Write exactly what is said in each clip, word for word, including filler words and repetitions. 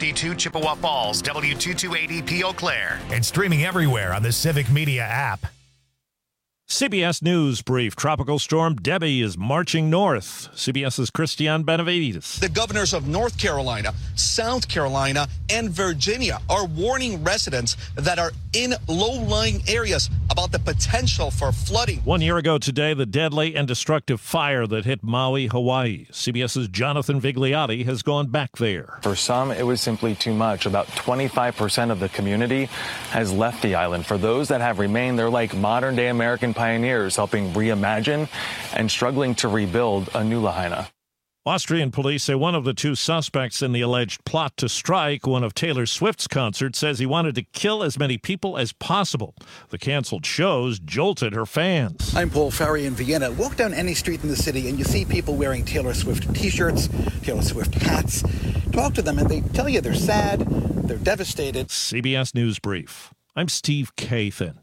fifty-two Chippewa Falls, W two two eight E P Eau Claire, and streaming everywhere on the Civic Media app. C B S News Brief. Tropical storm Debbie is marching north. CBS's Christian Benavides. The governors of North Carolina, South Carolina, and Virginia are warning residents that are in low-lying areas about the potential for flooding. One year ago today, the deadly and destructive fire that hit Maui, Hawaii. CBS's Jonathan Vigliotti has gone back there. For some, it was simply too much. About twenty-five percent of the community has left the island. For those that have remained, they're like modern-day American pioneers, helping reimagine and struggling to rebuild a new Lahaina. Austrian police say one of the two suspects in the alleged plot to strike one of Taylor Swift's concerts says he wanted to kill as many people as possible. The canceled shows jolted her fans. I'm Paul Farry in Vienna. Walk down any street in the city and you see people wearing Taylor Swift t-shirts, Taylor Swift hats. Talk to them and they tell you they're sad, they're devastated. C B S News Brief. I'm Steve Kathan.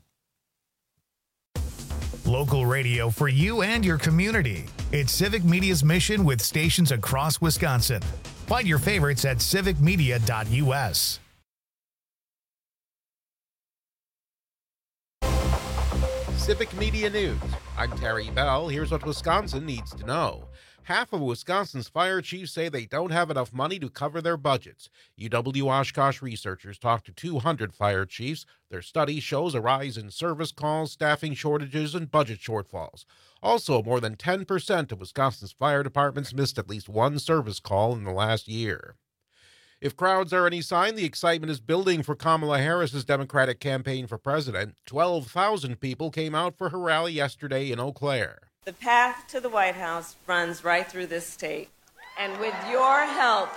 Local radio for you and your community. It's Civic Media's mission with stations across Wisconsin. Find your favorites at civic media dot u s. Civic Media News. I'm Terry Bell. Here's what Wisconsin needs to know. Half of Wisconsin's fire chiefs say they don't have enough money to cover their budgets. U W Oshkosh researchers talked to two hundred fire chiefs. Their study shows a rise in service calls, staffing shortages, and budget shortfalls. Also, more than ten percent of Wisconsin's fire departments missed at least one service call in the last year. If crowds are any sign, the excitement is building for Kamala Harris's Democratic campaign for president. twelve thousand people came out for her rally yesterday in Eau Claire. The path to the White House runs right through this state, and with your help,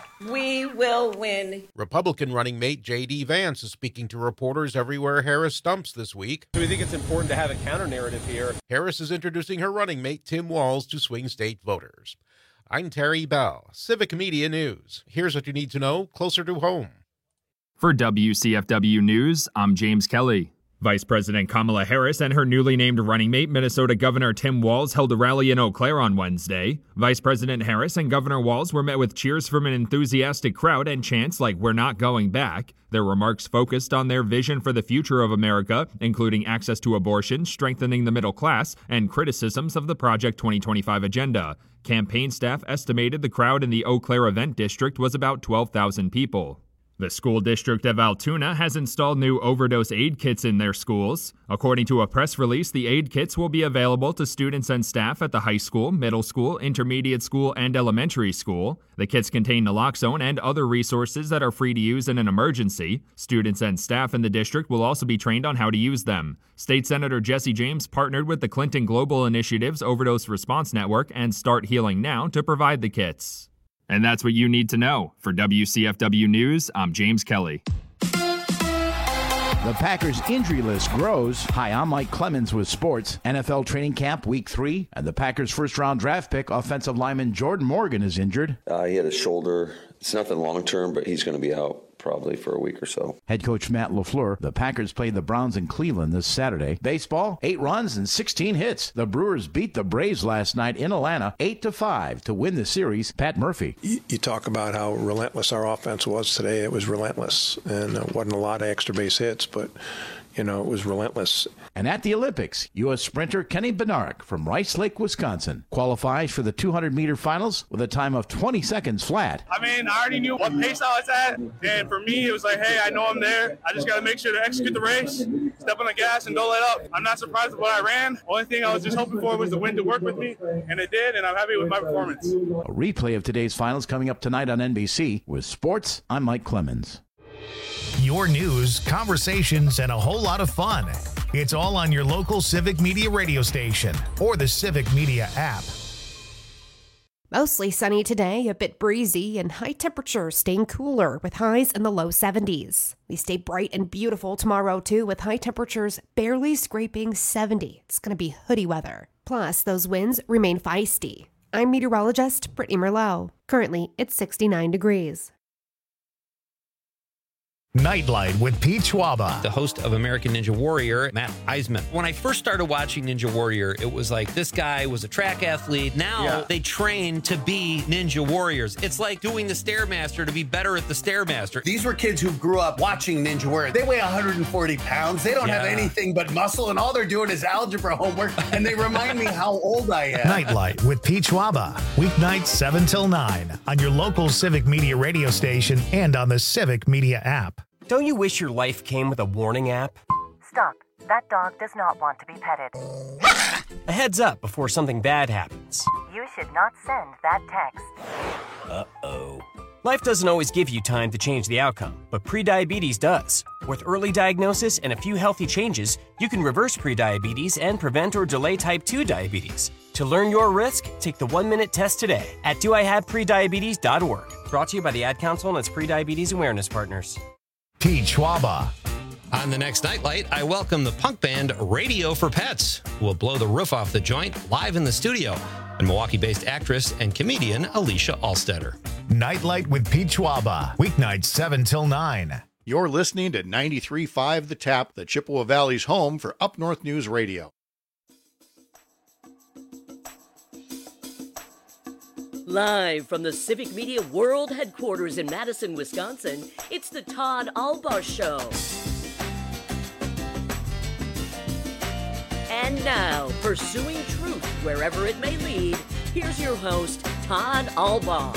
we will win. Republican running mate J D. Vance is speaking to reporters everywhere Harris stumps this week. We think it's important to have a counter-narrative here. Harris is introducing her running mate Tim Walz to swing state voters. I'm Terry Bell, Civic Media News. Here's what you need to know closer to home. For W C F W News, I'm James Kelly. Vice President Kamala Harris and her newly named running mate, Minnesota Governor Tim Walz, held a rally in Eau Claire on Wednesday. Vice President Harris and Governor Walz were met with cheers from an enthusiastic crowd and chants like "We're not going back." Their remarks focused on their vision for the future of America, including access to abortion, strengthening the middle class, and criticisms of the Project twenty twenty-five agenda. Campaign staff estimated the crowd in the Eau Claire event district was about twelve thousand people. The school district of Altoona has installed new overdose aid kits in their schools. According to a press release, the aid kits will be available to students and staff at the high school, middle school, intermediate school, and elementary school. The kits contain naloxone and other resources that are free to use in an emergency. Students and staff in the district will also be trained on how to use them. State Senator Jesse James partnered with the Clinton Global Initiative's Overdose Response Network and Start Healing Now to provide the kits. And that's what you need to know. For W C F W News, I'm James Kelly. The Packers' injury list grows. Hi, I'm Mike Clemens with sports. N F L training camp week three, and the Packers' first-round draft pick, offensive lineman Jordan Morgan, is injured. Uh, he had a shoulder. It's nothing long-term, but he's going to be out probably for a week or so. Head coach Matt LaFleur. The Packers played the Browns in Cleveland this Saturday. Baseball, eight runs and sixteen hits. The Brewers beat the Braves last night in Atlanta, eight to five to win the series. Pat Murphy. You, you talk about how relentless our offense was today. It was relentless, and it wasn't a lot of extra base hits, but you know, it was relentless. And at the Olympics, U S sprinter Kenny Bednarek from Rice Lake, Wisconsin, qualifies for the two hundred meter finals with a time of twenty seconds flat. I mean, I already knew what pace I was at, and for me, it was like, hey, I know I'm there. I just got to make sure to execute the race, step on the gas, and don't let up. I'm not surprised with what I ran. Only thing I was just hoping for was the wind to work with me, and it did, and I'm happy with my performance. A replay of today's finals coming up tonight on N B C. With sports, I'm Mike Clemens. Your news, conversations, and a whole lot of fun. It's all on your local Civic Media radio station or the Civic Media app. Mostly sunny today, a bit breezy, and high temperatures staying cooler with highs in the low seventies. We stay bright and beautiful tomorrow, too, with high temperatures barely scraping seventy. It's going to be hoodie weather. Plus, those winds remain feisty. I'm meteorologist Brittany Merlot. Currently, it's sixty-nine degrees. Nightlight with Pete Schwaba. The host of American Ninja Warrior, Matt Eisman. When I first started watching Ninja Warrior, it was like this guy was a track athlete. Now yeah. they train to be Ninja Warriors. It's like doing the Stairmaster to be better at the Stairmaster. These were kids who grew up watching Ninja Warrior. They weigh one hundred forty pounds. They don't yeah. have anything but muscle, and all they're doing is algebra homework, and they remind me how old I am. Nightlight with Pete Schwaba. Weeknights seven till nine on your local Civic Media radio station and on the Civic Media app. Don't you wish your life came with a warning app? Stop. That dog does not want to be petted. A heads up before something bad happens. You should not send that text. Uh-oh. Life doesn't always give you time to change the outcome, but prediabetes does. With early diagnosis and a few healthy changes, you can reverse prediabetes and prevent or delay type two diabetes. To learn your risk, take the one-minute test today at do I have prediabetes dot org. Brought to you by the Ad Council and its prediabetes awareness partners. Pete Schwaba. On the next Nightlight, I welcome the punk band Radio for Pets, who will blow the roof off the joint live in the studio, and Milwaukee-based actress and comedian Alicia Alstetter. Nightlight with Pete Schwaba. Weeknights seven till nine. You're listening to ninety-three point five The Tap, the Chippewa Valley's home for Up North News Radio. Live from the Civic Media World Headquarters in Madison, Wisconsin, it's the Todd Albaugh Show. And now, pursuing truth wherever it may lead, here's your host, Todd Albaugh.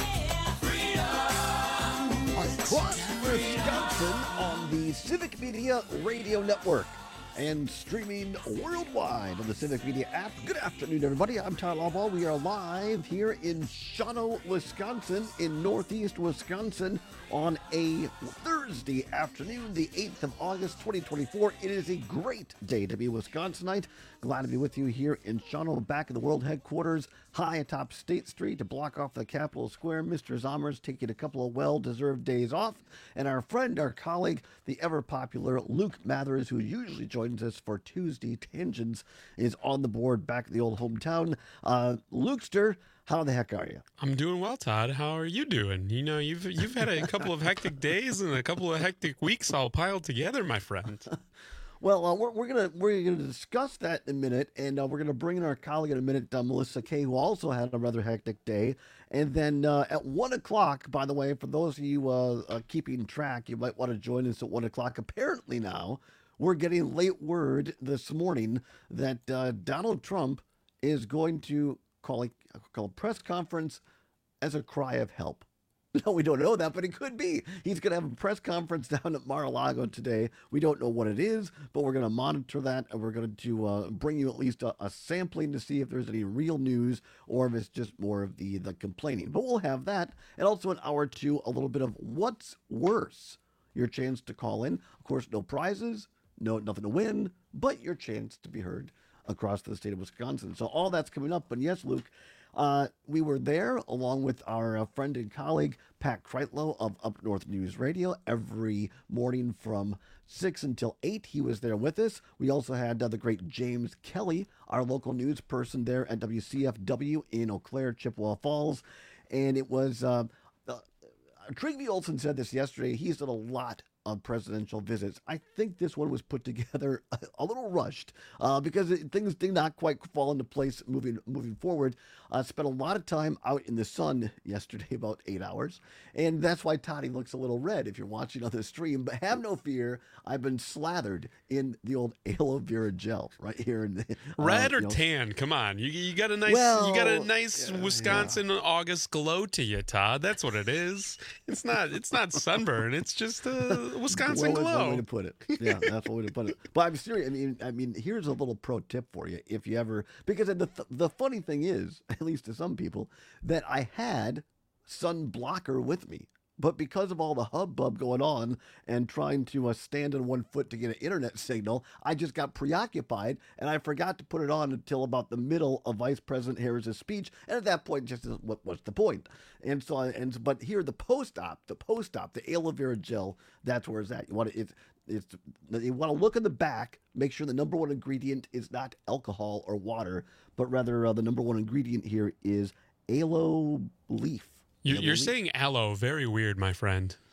Across Wisconsin on the Civic Media Radio Network and streaming worldwide on the Civic Media app. Good afternoon, everybody. I'm Todd Albaugh. We are live here in Shawano, Wisconsin, in northeast Wisconsin on a Thursday afternoon, the eighth of August, twenty twenty-four. It is a great day to be a Wisconsinite. Glad to be with you here in Shawano, back in the world headquarters, high atop State Street to block off the Capitol Square. Mister Zommers taking a couple of well-deserved days off. And our friend, our colleague, the ever-popular Luke Mathers, who usually joins us for Tuesday Tangents, is on the board back at the old hometown. Uh, Lukester, how the heck are you? I'm doing well, Todd. How are you doing? You know, you've you've had a couple of hectic days and a couple of hectic weeks all piled together, my friend. Well, uh, we're, we're gonna we're gonna discuss that in a minute, and uh, we're gonna bring in our colleague in a minute, uh, Melissa Kay, who also had a rather hectic day. And then uh, at one o'clock, by the way, for those of you uh, uh, keeping track, you might want to join us at one o'clock. Apparently now, we're getting late word this morning that uh, Donald Trump is going to call a, call a press conference as a cry of help. No, we don't know that, but it could be. He's going to have a press conference down at Mar-a-Lago today. We don't know what it is, but we're going to monitor that, and we're going to uh, bring you at least a, a sampling to see if there's any real news or if it's just more of the, the complaining. But we'll have that, and also in hour two, a little bit of what's worse. Your chance to call in. Of course, no prizes, no nothing to win, but your chance to be heard across the state of Wisconsin. So all that's coming up. And yes, Luke, Uh, we were there along with our uh, friend and colleague, Pat Kreitlow of Up North News Radio, every morning from six until eight. He was there with us. We also had uh, the great James Kelly, our local news person there at W C F W in Eau Claire, Chippewa Falls. And it was, uh, uh, Trygve Olsen said this yesterday, he's done a lot of presidential visits. I think this one was put together a, a little rushed uh, because it, things did not quite fall into place moving moving forward. Uh, spent a lot of time out in the sun yesterday, about eight hours, and that's why Toddy looks a little red if you're watching on the stream. But have no fear, I've been slathered in the old aloe vera gel right here. In the, red uh, or you know. tan? Come on, you you got a nice well, you got a nice yeah, Wisconsin yeah. August glow to you, Todd. That's what it is. It's not it's not sunburn. It's just a Wisconsin well, glow. One way to put it. Yeah, that's one way to put it. But I'm serious. I mean, I mean, here's a little pro tip for you if you ever, because the th- the funny thing is, at least to some people, that I had sun blocker with me. But because of all the hubbub going on and trying to uh, stand on one foot to get an internet signal, I just got preoccupied and I forgot to put it on until about the middle of Vice President Harris's speech. And at that point, just what what's the point? And so, I, and but here the post-op, the post-op, the aloe vera gel, that's where it's at. You want to, it's, it's, you want to look in the back, make sure the number one ingredient is not alcohol or water, but rather uh, the number one ingredient here is aloe leaf. You, you're saying aloe, very weird, my friend.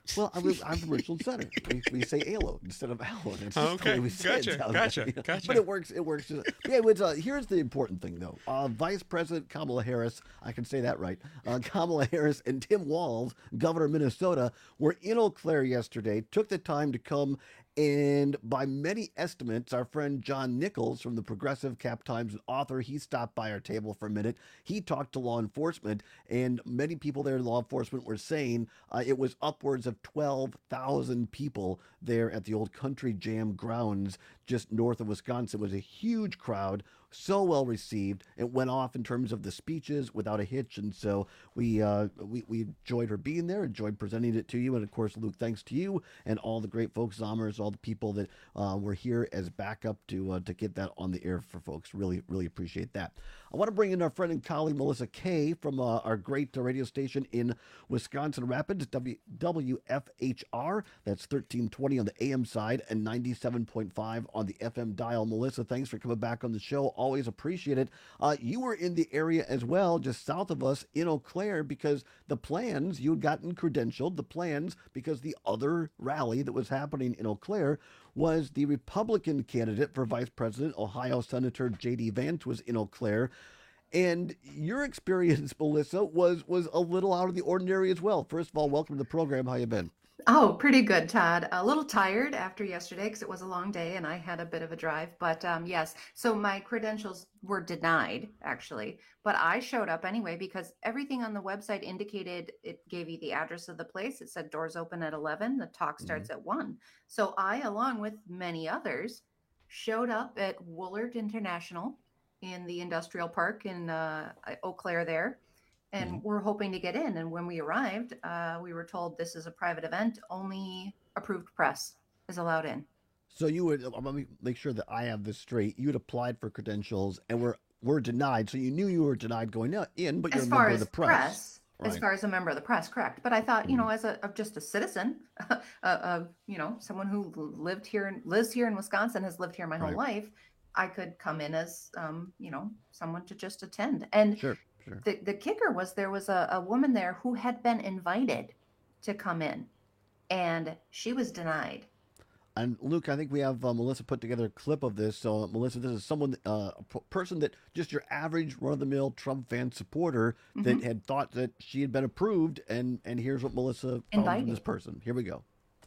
Well, I'm, I'm from Richland Center. We, we say Alo instead of Alo. It's just Okay, the way we say gotcha, it down gotcha, there. gotcha. But it works. It works. Just, yeah, it was, uh, here's the important thing, though. Uh, Vice President Kamala Harris, I can say that right. Uh, Kamala Harris and Tim Walz, governor of Minnesota, were in Eau Claire yesterday. Took the time to come. And by many estimates, our friend John Nichols from the Progressive Cap Times, an author, he stopped by our table for a minute. He talked to law enforcement, and many people there in law enforcement were saying uh, it was upwards of twelve thousand people there at the old Country Jam grounds just north of Wisconsin. It was a huge crowd, so well received. It went off in terms of the speeches without a hitch, and so we uh, we, we enjoyed her being there, enjoyed presenting it to you, and of course, Luke, thanks to you and all the great folks, Zommers, all the people that uh, were here as backup to uh, to get that on the air for folks. Really, really appreciate that. I want to bring in our friend and colleague Melissa Kay from uh, our great uh, radio station in Wisconsin Rapids, w- W F H R. That's thirteen twenty on the A M side and ninety-seven point five on the F M dial. Melissa, thanks for coming back on the show. Always appreciate it. Uh, you were in the area as well, just south of us in Eau Claire, because the plans, you had gotten credentialed, the plans, because the other rally that was happening in Eau Claire was the Republican candidate for vice president, Ohio Senator J D Vance, was in Eau Claire. And your experience, Melissa, was was a little out of the ordinary as well. First of all, welcome to the program. How you been? Oh, pretty good, Todd. A little tired after yesterday because it was a long day and I had a bit of a drive. But um, yes, so my credentials were denied, actually. But I showed up anyway because everything on the website indicated, it gave you the address of the place. It said doors open at eleven. The talk starts mm-hmm. at one. So I, along with many others, showed up at Woolard International in the industrial park in uh, Eau Claire there. And mm-hmm. we're hoping to get in. And when we arrived, uh, we were told this is a private event. Only approved press is allowed in. So you would, let me make sure that I have this straight. You had applied for credentials and were were denied. So you knew you were denied going in, but you're as a far member as of the press. press right. As far as a member of the press, correct. But I thought, mm-hmm. you know, as a of just a citizen, uh, uh, you know, someone who lived here, lives here in Wisconsin, has lived here my whole right. life, I could come in as, um, you know, someone to just attend. And sure. Sure. The, the kicker was there was a, a woman there who had been invited to come in, and she was denied. And Luke, I think we have uh, Melissa put together a clip of this. So Melissa, this is someone, uh, a p- person that just your average run-of-the-mill Trump fan supporter mm-hmm. that had thought that she had been approved, and and here's what Melissa found from this person. Here we go.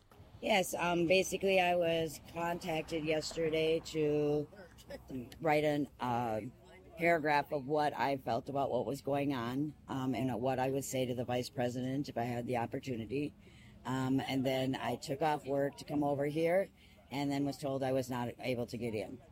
Yes, um, basically I was contacted yesterday to write an uh, paragraph of what I felt about what was going on um, and what I would say to the vice president if I had the opportunity. Um, and then I took off work to come over here and then was told I was not able to get in.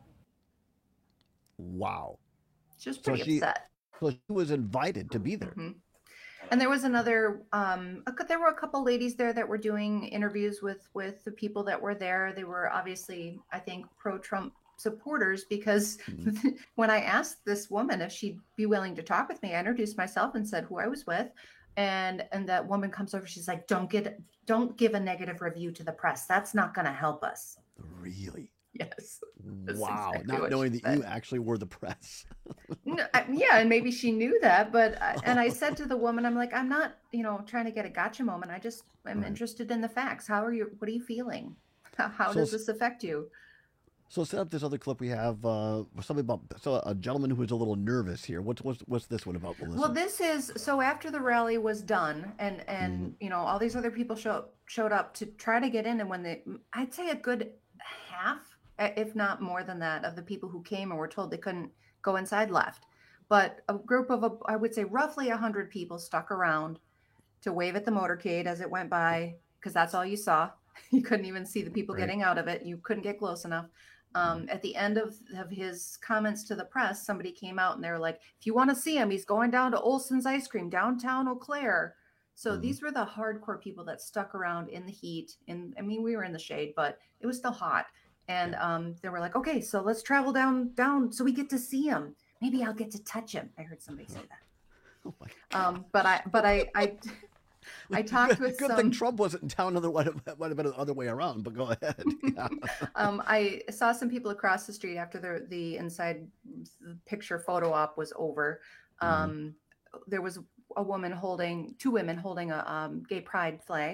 Wow. She was pretty so she, upset. So she was invited to be there. Mm-hmm. And there was another, um, a, there were a couple ladies there that were doing interviews with, with the people that were there. They were obviously, I think, pro-Trump supporters, because mm-hmm. when I asked this woman if she'd be willing to talk with me, I introduced myself and said who I was with. And and that woman comes over, she's like, don't get, don't give a negative review to the press. That's not going to help us. Really? Yes. Wow. Exactly Not knowing that said. You actually were the press. no, I, yeah. And maybe she knew that, but, I, and I said to the woman, I'm like, I'm not, you know, trying to get a gotcha moment. I just, I'm right. interested in the facts. How are you, what are you feeling? How, how so, does this affect you? So set up this other clip we have, uh, something about so a gentleman who is a little nervous here. What's what's what's this one about, Melissa? Well, this is so after the rally was done, and and mm-hmm. you know all these other people showed showed up to try to get in, and when they, I'd say a good half, if not more than that, of the people who came and were told they couldn't go inside left, but a group of a, I would say roughly a hundred people stuck around to wave at the motorcade as it went by, because that's all you saw. You couldn't even see the people right. getting out of it. You couldn't get close enough. Um, at the end of, of his comments to the press, somebody came out and they were like, if you want to see him, he's going down to Olson's Ice Cream, downtown Eau Claire. So mm-hmm. these were the hardcore people that stuck around in the heat. And I mean, we were in the shade, but it was still hot. And um, they were like, okay, so let's travel down, down so we get to see him. Maybe I'll get to touch him. I heard somebody say that. Oh my God. Um, but I, but I, I, I talked with Good some... thing Trump wasn't in town. Otherwise, it might have been the other way around. But go ahead. Yeah. um, I saw some people across the street after the the inside picture photo op was over. Um, mm-hmm. There was a woman holding, two women holding a um, gay pride flag,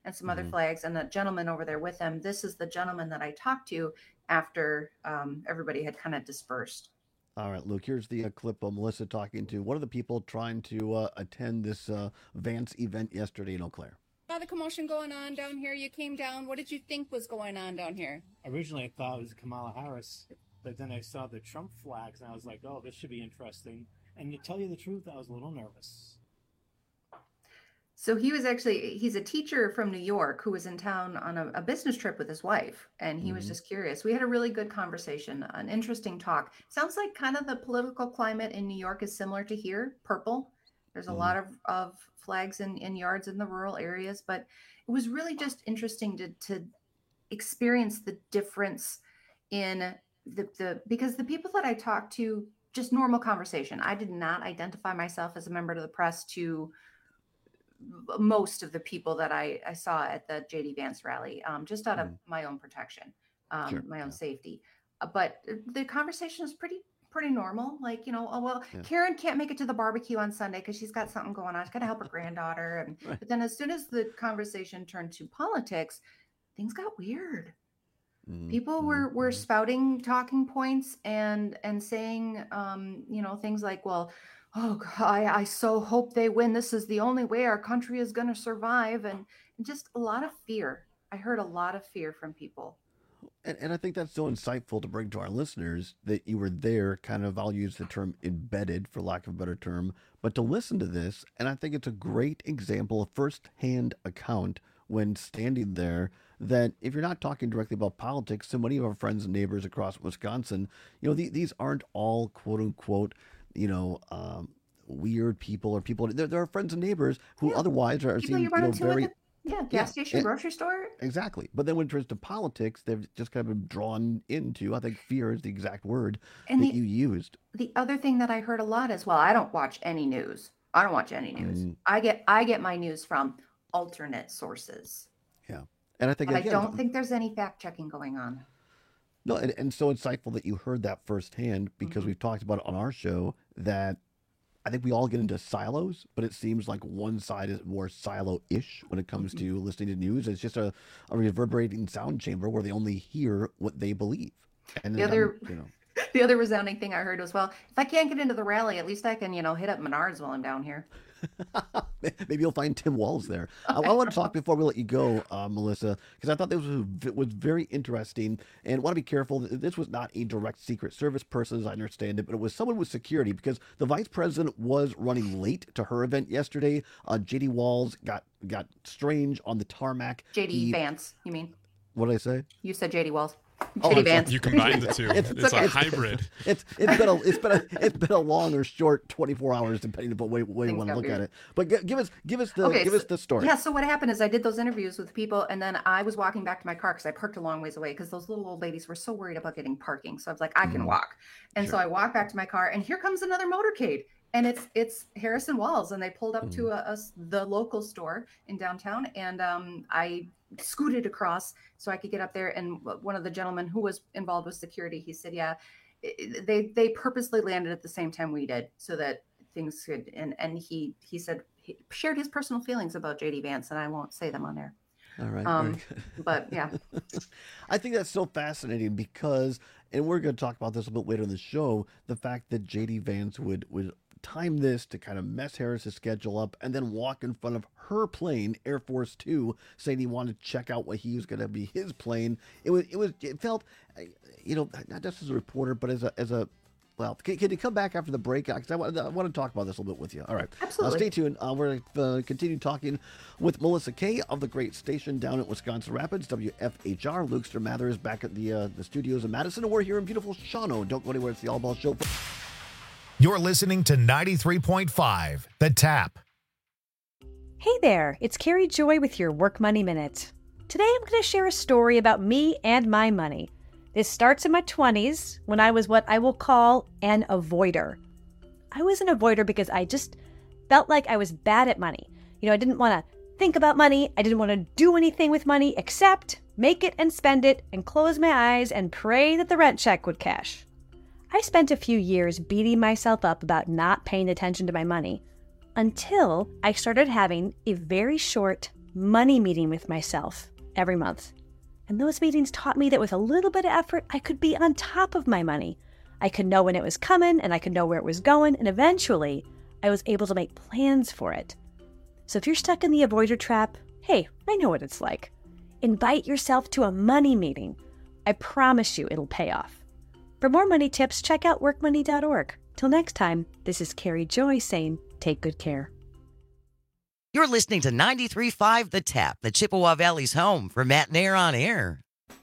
and some other Mhm. flags, and the gentleman over there with them. This is the gentleman that I talked to after um, everybody had kind of dispersed. All right, Luke, here's the uh, clip of Melissa talking to one of the people trying to uh, attend this uh, Vance event yesterday in Eau Claire. Saw the commotion going on down here. You came down. What did you think was going on down here? Originally, I thought it was Kamala Harris, but then I saw the Trump flags, and I was like, oh, this should be interesting. And to tell you the truth, I was a little nervous. So he was actually, he's a teacher from New York who was in town on a, a business trip with his wife, and he was Mhm. just curious. We had a really good conversation, an interesting talk. Sounds like kind of the political climate in New York is similar to here, purple. There's a Mhm. lot of, of flags in, in yards in the rural areas, but it was really just interesting to, to experience the difference in the, the, because the people that I talked to, just normal conversation. I did not identify myself as a member of the press to most of the people that I, I saw at the J D Vance rally, um, just out of my own protection, um, Sure, my own safety. Uh, but the conversation is pretty, pretty normal. Like, you know, oh, well, Yeah. Karen can't make it to the barbecue on Sunday because she's got something going on. She's got to help her granddaughter. And, Right. but then as soon as the conversation turned to politics, things got weird. Mhm. People were were spouting talking points and and saying, um, you know, things like, well, oh, God, I, I so hope they win. This is the only way our country is going to survive. And, and just a lot of fear. I heard a lot of fear from people. And, and I think that's so insightful to bring to our listeners that you were there, kind of, I'll use the term embedded for lack of a better term, but to listen to this. And I think it's a great example of firsthand account when standing there, that if you're not talking directly about politics, so many of our friends and neighbors across Wisconsin, you know, the, these aren't all quote unquote, you know, um, weird people or people. There, there are friends and neighbors who otherwise are People seem, you you run know, into very at the yeah, gas station, and- grocery store. Exactly. But then when it turns to politics, they've just kind of been drawn into, I think fear is the exact word And that the- you used. The other thing that I heard a lot is, well, I don't watch any news. I don't watch any news. Mm. I get I get my news from alternate sources. Yeah. And I think, But I again, don't think there's any fact checking going on. no, and, and so insightful that you heard that firsthand, because Mm-hmm. we've talked about it on our show that I think we all get into silos, but it seems like one side is more silo-ish when it comes Mm-hmm. to listening to news. It's just a, a reverberating sound chamber where they only hear what they believe. And The then, other- you know, The other resounding thing I heard was, well, if I can't get into the rally, at least I can, you know, hit up Menards while I'm down here. maybe you'll find Tim Walz there. I, I want to talk before we let you go, uh, Melissa, because I thought this was was very interesting, and want to be careful. This was not a direct Secret Service person, as I understand it, but it was someone with security, because the vice president was running late to her event yesterday. Uh, J D Walz got got strange on the tarmac. J D He- Vance, you mean? What did I say? You said J D Walls. Oh, J D I'm sorry. Vance. You combined the two. It's, a okay. hybrid. It's it's been a it's been a it's been a long or short twenty-four hours, depending upon way way you Things want to got look weird. at it. But g- give us give us the give so- us the story. Yeah, so what happened is I did those interviews with people, and then I was walking back to my car because I parked a long ways away because those little old ladies were so worried about getting parking. So I was like, I can Mhm. walk. And so I walked back to my car, and here comes another motorcade. And it's it's Harrison Walls, and they pulled up to a, a s- the local store in downtown, and um, I scooted across so I could get up there. And w- one of the gentlemen who was involved with security, he said, "Yeah, i- i- they they purposely landed at the same time we did so that things could." And and he he said he shared his personal feelings about J D Vance, and I won't say them on there. All right. Um, very good. but yeah. I think that's so fascinating because, and we're going to talk about this a bit later in the show, the fact that J D Vance would would time this to kind of mess Harris's schedule up and then walk in front of her plane, Air Force Two, saying he wanted to check out what he was going to be his plane. It was it was it felt, uh, you know, not just as a reporter, but as a as a well, can, can you come back after the break? Because I want, I want to talk about this a little bit with you. All right. Absolutely. Uh, stay tuned. Uh, we're going to uh, continue talking with Melissa Kay of the great station down at Wisconsin Rapids, W F H R. Luke Mather is back at the uh, the studios in Madison, and we're here in beautiful Shawano. Don't go anywhere. It's the All Ball Show. You're listening to ninety-three point five, The Tap. Hey there, it's Carrie Joy with your Work Money Minute. Today I'm going to share a story about me and my money. This starts in my twenties when I was what I will call an avoider. I was an avoider because I just felt like I was bad at money. You know, I didn't want to think about money. I didn't want to do anything with money except make it and spend it and close my eyes and pray that the rent check would cash. I spent a few years beating myself up about not paying attention to my money until I started having a very short money meeting with myself every month. And those meetings taught me that with a little bit of effort, I could be on top of my money. I could know when it was coming, and I could know where it was going, and eventually I was able to make plans for it. So if you're stuck in the avoider trap, hey, I know what it's like. Invite yourself to a money meeting. I promise you it'll pay off. For more money tips, check out work money dot org. Till next time, this is Carrie Joy saying, take good care. You're listening to ninety-three point five The Tap, the Chippewa Valley's home for Matt Nair on Air.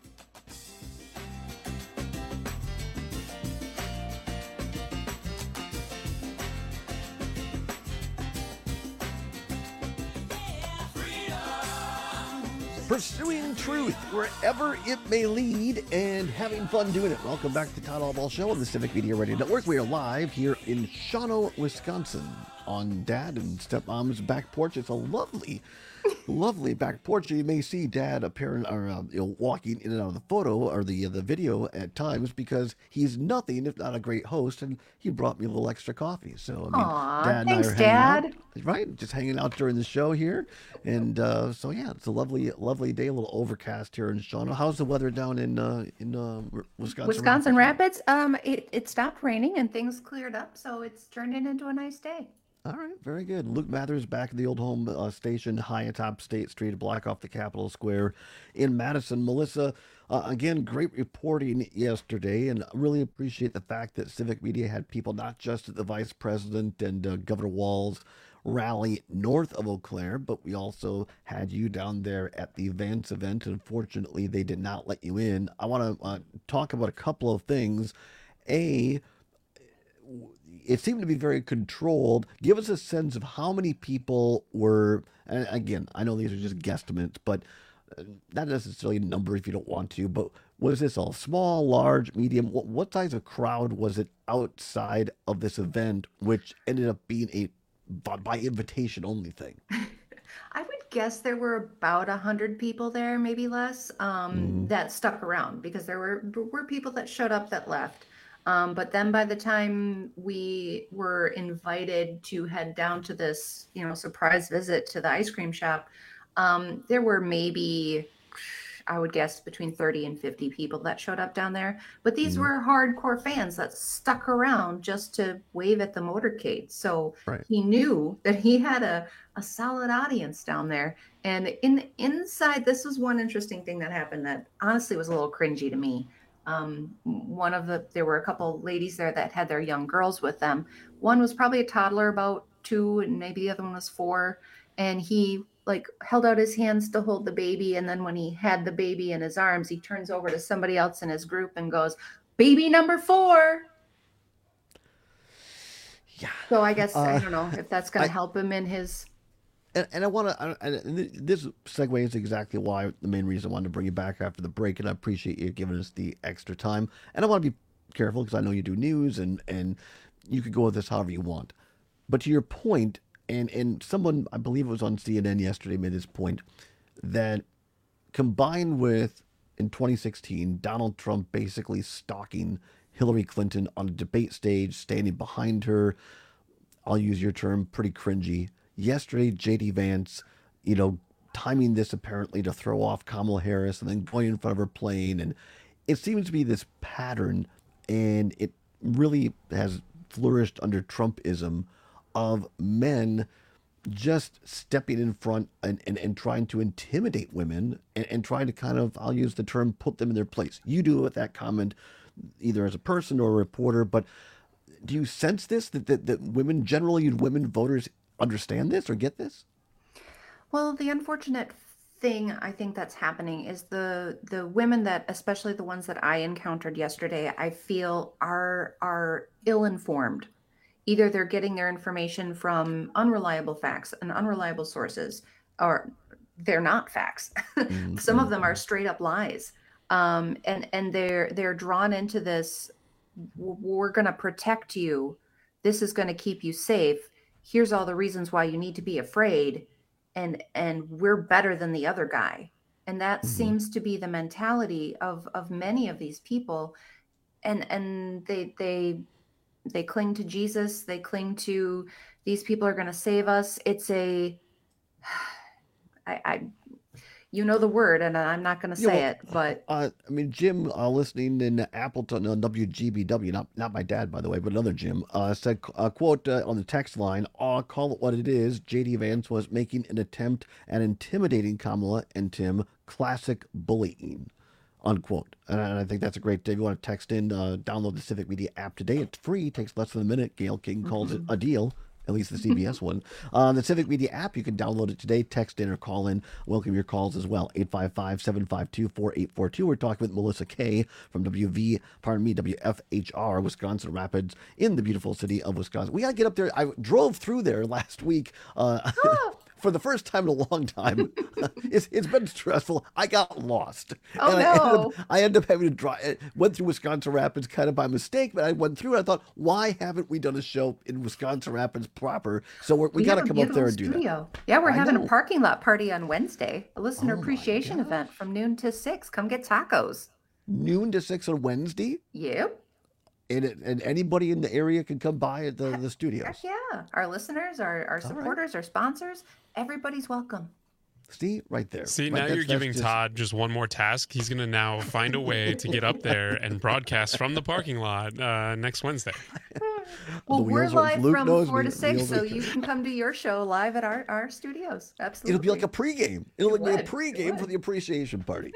Pursuing truth wherever it may lead and having fun doing it. Welcome back to Todd Allball Show on the Civic Media Radio Network. We are live here in Shawano, Wisconsin on Dad and Stepmom's back porch. It's a lovely, lovely back porch. You may see Dad appearing or uh, you know, walking in and out of the photo or the uh, the video at times because he's nothing if not a great host, and he brought me a little extra coffee. So I mean, Aw, Dad thanks, and I are hanging Dad. out, right? Just hanging out during the show here, and uh, so yeah, it's a lovely, lovely day. A little overcast here in Shawano. How's the weather down in uh, in uh, Wisconsin? Wisconsin Rapids. Um, it, it stopped raining and things cleared up, so it's turned it into a nice day. All right, very good. Luke Mathers back at the old home uh, station, high atop State Street, a block off the Capitol Square in Madison. Melissa, uh, again, great reporting yesterday, and really appreciate the fact that Civic Media had people not just at the Vice President and uh, Governor Walz rally north of Eau Claire, but we also had you down there at the Vance event. Unfortunately, they did not let you in. I want to uh, talk about a couple of things. A, it seemed to be very controlled. Give us a sense of how many people were, and again, I know these are just guesstimates, but not necessarily a number if you don't want to, but was this all small, large, medium? What, what size of crowd was it outside of this event, which ended up being a by, by invitation only thing? I would guess there were about a hundred people there, maybe less, um, Mhm. that stuck around because there were were people that showed up that left. Um, but then by the time we were invited to head down to this, you know, surprise visit to the ice cream shop, um, there were maybe, I would guess, between thirty and fifty people that showed up down there. But these Mhm. were hardcore fans that stuck around just to wave at the motorcade. So Right. he knew that he had a, a solid audience down there. And in inside, this was one interesting thing that happened that honestly was a little cringy to me. Um, one of the, there were a couple ladies there that had their young girls with them. One was probably a toddler, about two, and maybe the other one was four. And he like held out his hands to hold the baby. And then when he had the baby in his arms, he turns over to somebody else in his group and goes, "Baby number four." Yeah. So I guess, I Uh, don't know if that's going I- to help him in his, And, and I want to, and th- this segues exactly why the main reason I wanted to bring you back after the break, and I appreciate you giving us the extra time. And I want to be careful because I know you do news, and and you could go with this however you want. But to your point, and and someone, I believe it was on C N N yesterday, made this point that combined with in twenty sixteen Donald Trump basically stalking Hillary Clinton on a debate stage, standing behind her. I'll use your term, pretty cringy. Yesterday, J D Vance, you know, timing this apparently to throw off Kamala Harris and then going in front of her plane. And it seems to be this pattern, and it really has flourished under Trumpism of men just stepping in front and, and, and trying to intimidate women and, and trying to kind of, I'll use the term, put them in their place. You do it with that comment, either as a person or a reporter, but do you sense this, that, that, that women, generally women voters, understand this or get this? well, the unfortunate thing I think that's happening is the the women that, especially the ones that I encountered yesterday, I feel are are ill-informed. Either they're getting their information from unreliable facts and unreliable sources, or they're not facts. Some of them are straight up lies. Um, and and they're they're drawn into this, "W- we're going to protect you. This is going to keep you safe. Here's all the reasons why you need to be afraid. And and we're better than the other guy." And that Mhm. seems to be the mentality of of many of these people. And and they they they cling to Jesus. They cling to, these people are going to save us. It's a, I, I you know the word, and I'm not going to Yeah, say well, it, but Uh, I mean, Jim, uh, listening in Appleton on W G B W, not not my dad, by the way, but another Jim, uh, said, uh, quote, uh, on the text line, "Aw, call it what it is. J D Vance was making an attempt at intimidating Kamala and Tim. Classic bullying," unquote. And I, and I think that's a great day. If you want to text in, uh, download the Civic Media app today. It's free. It takes less than a minute. Gail King calls it a deal. At least the C B S one. Uh, the Civic Media app, you can download it today, text in or call in. Welcome your calls as well. eight five five, seven five two, four eight four two. We're talking with Melissa Kay from W V, pardon me, W F H R, Wisconsin Rapids, in the beautiful city of Wisconsin. We got to get up there. I drove through there last week. Uh, For the first time in a long time. it's, it's been stressful. I got lost. Oh, and I ended, no. up, I ended up having to drive, went through Wisconsin Rapids kind of by mistake, but I went through and I thought, why haven't we done a show in Wisconsin Rapids proper? So we're, we, got to have a come up there and beautiful do that. studio. Yeah, we're I having know. a parking lot party on Wednesday, a listener Oh, my appreciation event from noon to six. Come get tacos. Noon to six on Wednesday? Yep. And, it, and anybody in the area can come by at the, the studios. Heck yeah. Our listeners, our, our supporters, our sponsors, everybody's welcome. See, right there. See, Right, now that's- you're that's giving just- Todd just one more task. He's going to now find a way to get up there and broadcast from the parking lot uh, next Wednesday. Well, The we're wheels are- live Luke from knows four me, to six, wheels so are- you can come to your show live at our, our studios. Absolutely. It'll be like a pregame. It'll It like be a would. It pregame for would. the appreciation party.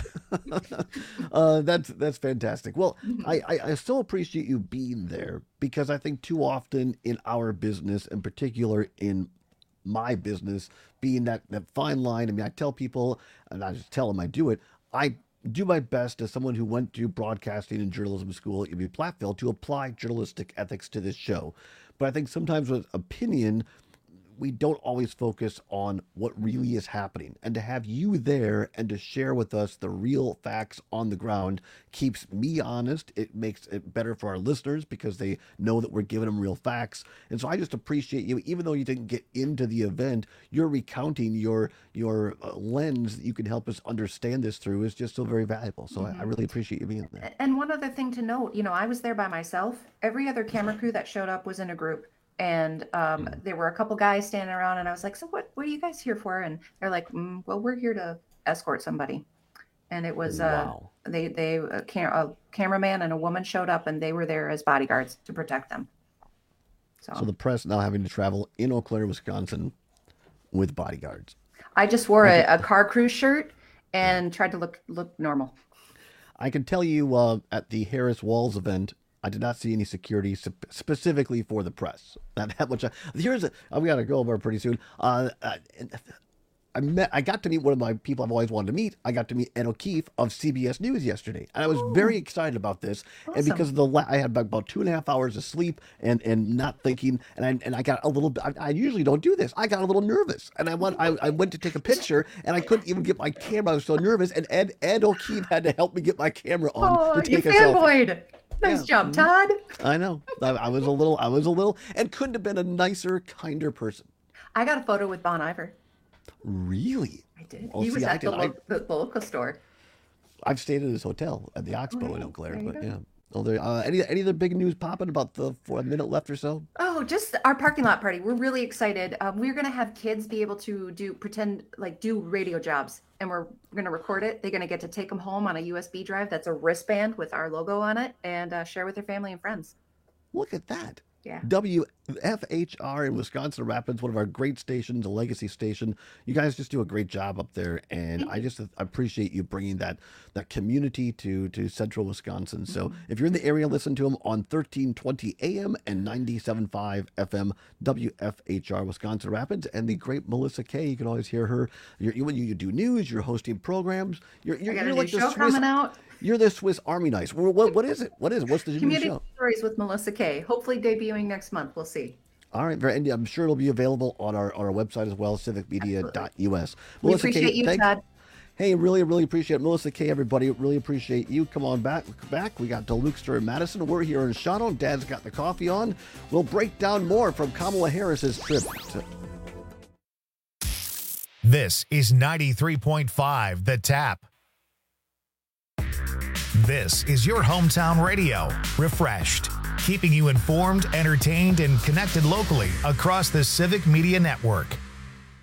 uh, that's that's fantastic. Well, Mm-hmm. I, I I still appreciate you being there because I think too often in our business, in particular in my business, being that that fine line. I mean, I tell people, and I just tell them I do it. I do my best as someone who went to broadcasting and journalism school at U V Platteville to apply journalistic ethics to this show. But I think sometimes with opinion, we don't always focus on what really is happening. And to have you there and to share with us the real facts on the ground keeps me honest. It makes it better for our listeners because they know that we're giving them real facts. And so I just appreciate you, even though you didn't get into the event, you're recounting your your uh, lens that you can help us understand this through is just so very valuable. So I, I really appreciate you being there. And one other thing to note, you know, I was there by myself. Every other camera crew that showed up was in a group. And um, Mm. there were a couple guys standing around, and I was like, "So what? What are you guys here for?" And they're like, mm, "Well, we're here to escort somebody." And it was uh, Wow. they they a, cam- a cameraman and a woman showed up, and they were there as bodyguards to protect them. So, So the press now having to travel in Eau Claire, Wisconsin with bodyguards. I just wore a, a car crew shirt and tried to look look normal. I can tell you uh, at the Harris Walls event, I did not see any security sp- specifically for the press. Not that much. I, here's a, we got to go over pretty soon. Uh, I, I met. I got to meet one of my people I've always wanted to meet. I got to meet Ed O'Keefe of C B S News yesterday, and I was very excited about this. And Awesome. because of the, la- I had about two and a half hours of sleep and and not thinking, and I and I got a little. I, I usually don't do this. I got a little nervous, and I went. I, I went to take a picture, and I couldn't even get my camera. I was so nervous, and Ed Ed O'Keefe had to help me get my camera on Oh, to you take a selfie. fanboyed! Nice Yeah. job, Todd. I know. I, I was a little. I was a little, and couldn't have been a nicer, kinder person. I got a photo with Bon Iver. Really? I did. Oh, he was see, I at the, did. lo- the, the local store. I've stayed at his hotel at the Oxbow in yeah. Eau Claire, There you but go. yeah. Oh, there. Uh, any any other big news popping about the for a minute left or so? Oh, just our parking lot party. We're really excited. Um, we're gonna have kids be able to do pretend like do radio jobs, and we're gonna record it. They're gonna get to take them home on a U S B drive. That's a wristband with our logo on it, and uh, share with their family and friends. Look at that. Yeah. W F H R in Wisconsin Rapids, one of our great stations, a legacy station. You guys just do a great job up there, and I just appreciate you bringing that that community to to Central Wisconsin. So if you're in the area, listen to them on thirteen twenty A M and ninety-seven point five F M, W F H R Wisconsin Rapids, and the great Melissa Kay. You can always hear her. You're, you when you do news, you're hosting programs. You're you're, I got you're a like new the show Swiss. coming out. You're the Swiss Army knife. What, what what is it? What is it? What's the new Community show? Stories with Melissa Kay. Hopefully debuting next month. We'll see. All right, very, and I'm sure it'll be available on our, on our website as well, civic media dot U S. We appreciate you, thank- Todd. Hey, really, really appreciate it. Melissa Kay, everybody, really appreciate you. Come on back. back. We got Delukester and Madison. We're here in Shadow. Dad's got the coffee on. We'll break down more from Kamala Harris's trip to This is ninety-three point five The Tap. This is your hometown radio, refreshed, keeping you informed, entertained, and connected locally across the Civic Media Network.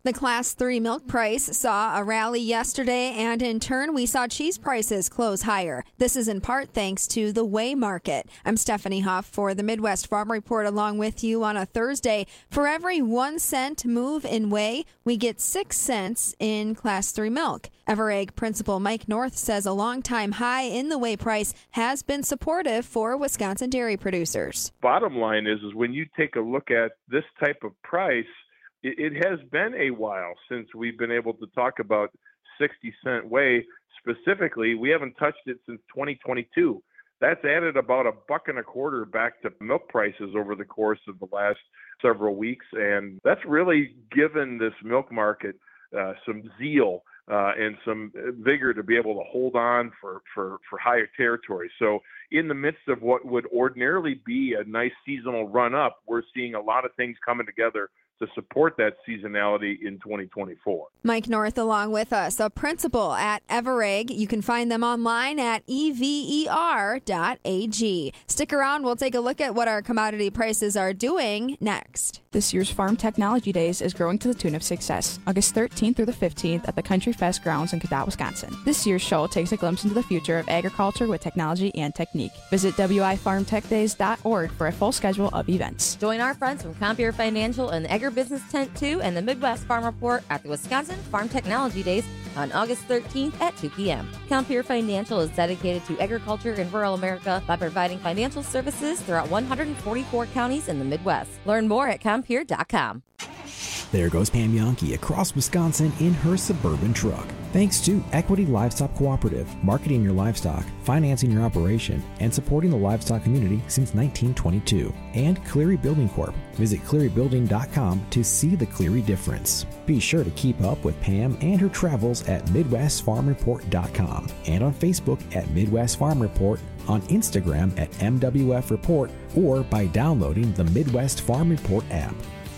The Class three milk price saw a rally yesterday, and in turn, we saw cheese prices close higher. This is in part thanks to the whey market. I'm Stephanie Hoff for the Midwest Farm Report, along with you on a Thursday. For every one cent move in whey, we get six cents in Class three milk. Everegg principal Mike North says a long-time high in the whey price has been supportive for Wisconsin dairy producers. Bottom line is, is when you take a look at this type of price, it has been a while since we've been able to talk about sixty cent whey specifically. We haven't touched it since twenty twenty-two. That's added about a buck and a quarter back to milk prices over the course of the last several weeks. And that's really given this milk market uh, some zeal uh, and some vigor to be able to hold on for, for, for higher territory. So in the midst of what would ordinarily be a nice seasonal run up, we're seeing a lot of things coming together to support that seasonality in twenty twenty-four. Mike North along with us, a principal at Everegg. You can find them online at E V E R dot A G. Stick around. We'll take a look at what our commodity prices are doing next. This year's Farm Technology Days is growing to the tune of success, August thirteenth through the fifteenth at the Country Fest grounds in Cadott, Wisconsin. This year's show takes a glimpse into the future of agriculture with technology and technique. Visit W I farm tech days dot org for a full schedule of events. Join our friends from Compeer Financial and the Agribusiness Tent two and the Midwest Farm Report at the Wisconsin Farm Technology Days on August thirteenth at two p.m. Compeer Financial is dedicated to agriculture in rural America by providing financial services throughout one hundred forty-four counties in the Midwest. Learn more at compeer dot com. There goes Pam Yonke across Wisconsin in her Suburban truck. Thanks to Equity Livestock Cooperative, marketing your livestock, financing your operation, and supporting the livestock community since nineteen twenty-two. And Cleary Building Corp. Visit cleary building dot com to see the Cleary difference. Be sure to keep up with Pam and her travels at midwest farm report dot com and on Facebook at Midwest Farm Report, on Instagram at M W F Report, or by downloading the Midwest Farm Report app.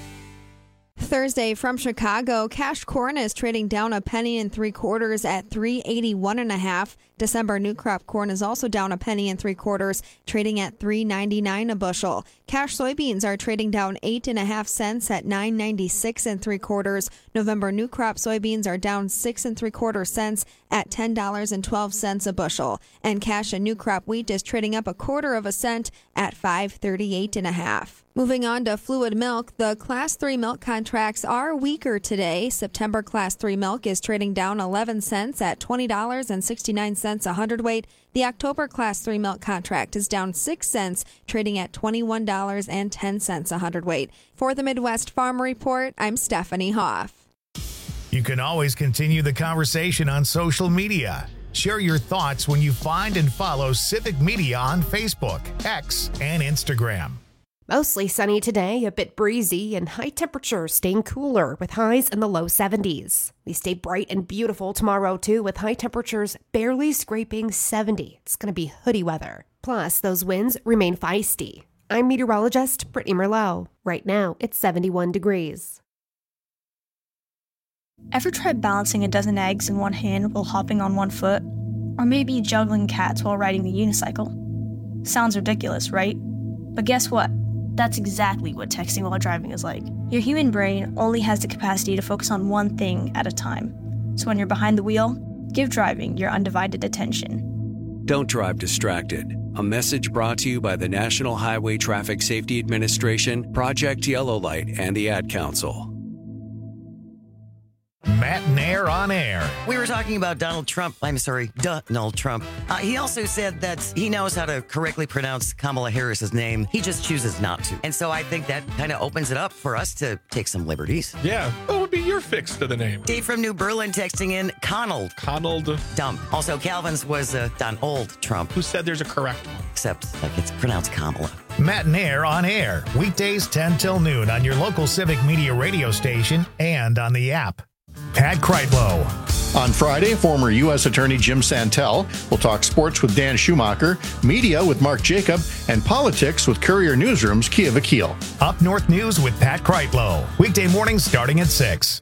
Thursday from Chicago, cash corn is trading down a penny and three quarters at three eighty-one and a half. December new crop corn is also down a penny and three quarters, trading at three ninety-nine a bushel. Cash soybeans are trading down eight and a half cents at nine ninety-six and three quarters. November new crop soybeans are down six and three quarter cents at ten dollars and twelve cents a bushel. And cash and new crop wheat is trading up a quarter of a cent at five thirty-eight and a half. Moving on to fluid milk, the Class three milk contracts are weaker today. September Class three milk is trading down eleven cents at twenty dollars and sixty-nine cents a hundredweight. The October Class three milk contract is down six cents, trading at twenty-one dollars and ten cents a hundredweight. For the Midwest Farm Report, I'm Stephanie Hoff. You can always continue the conversation on social media. Share your thoughts when you find and follow Civic Media on Facebook, X, and Instagram. Mostly sunny today, a bit breezy, and high temperatures staying cooler with highs in the low seventies. We stay bright and beautiful tomorrow, too, with high temperatures barely scraping seventy. It's going to be hoodie weather. Plus, those winds remain feisty. I'm meteorologist Brittany Merlot. Right now, it's seventy-one degrees. Ever tried balancing a dozen eggs in one hand while hopping on one foot? Or maybe juggling cats while riding the unicycle? Sounds ridiculous, right? But guess what? That's exactly what texting while driving is like. Your human brain only has the capacity to focus on one thing at a time. So when you're behind the wheel, give driving your undivided attention. Don't drive distracted. A message brought to you by the National Highway Traffic Safety Administration, Project Yellow Light, and the Ad Council. Matt Nair on air. We were talking about Donald Trump. I'm sorry, Donald Trump. Uh, he also said that he knows how to correctly pronounce Kamala Harris's name. He just chooses not to. And so I think that kind of opens it up for us to take some liberties. Yeah, what would be your fix to the name? Dave from New Berlin texting in Conald. Conald. Dumb. Also, Calvin's was uh, Donald Trump. Who said there's a correct one? Except like it's pronounced Kamala. Matt Nair on air. Weekdays ten till noon on your local Civic Media radio station and on the app. Pat Kreitlow. On Friday, former U S Attorney Jim Santel will talk sports with Dan Schumacher, media with Mark Jacob, and politics with Courier Newsroom's Kia Vakil. Up North News with Pat Kreitlow. Weekday mornings starting at six.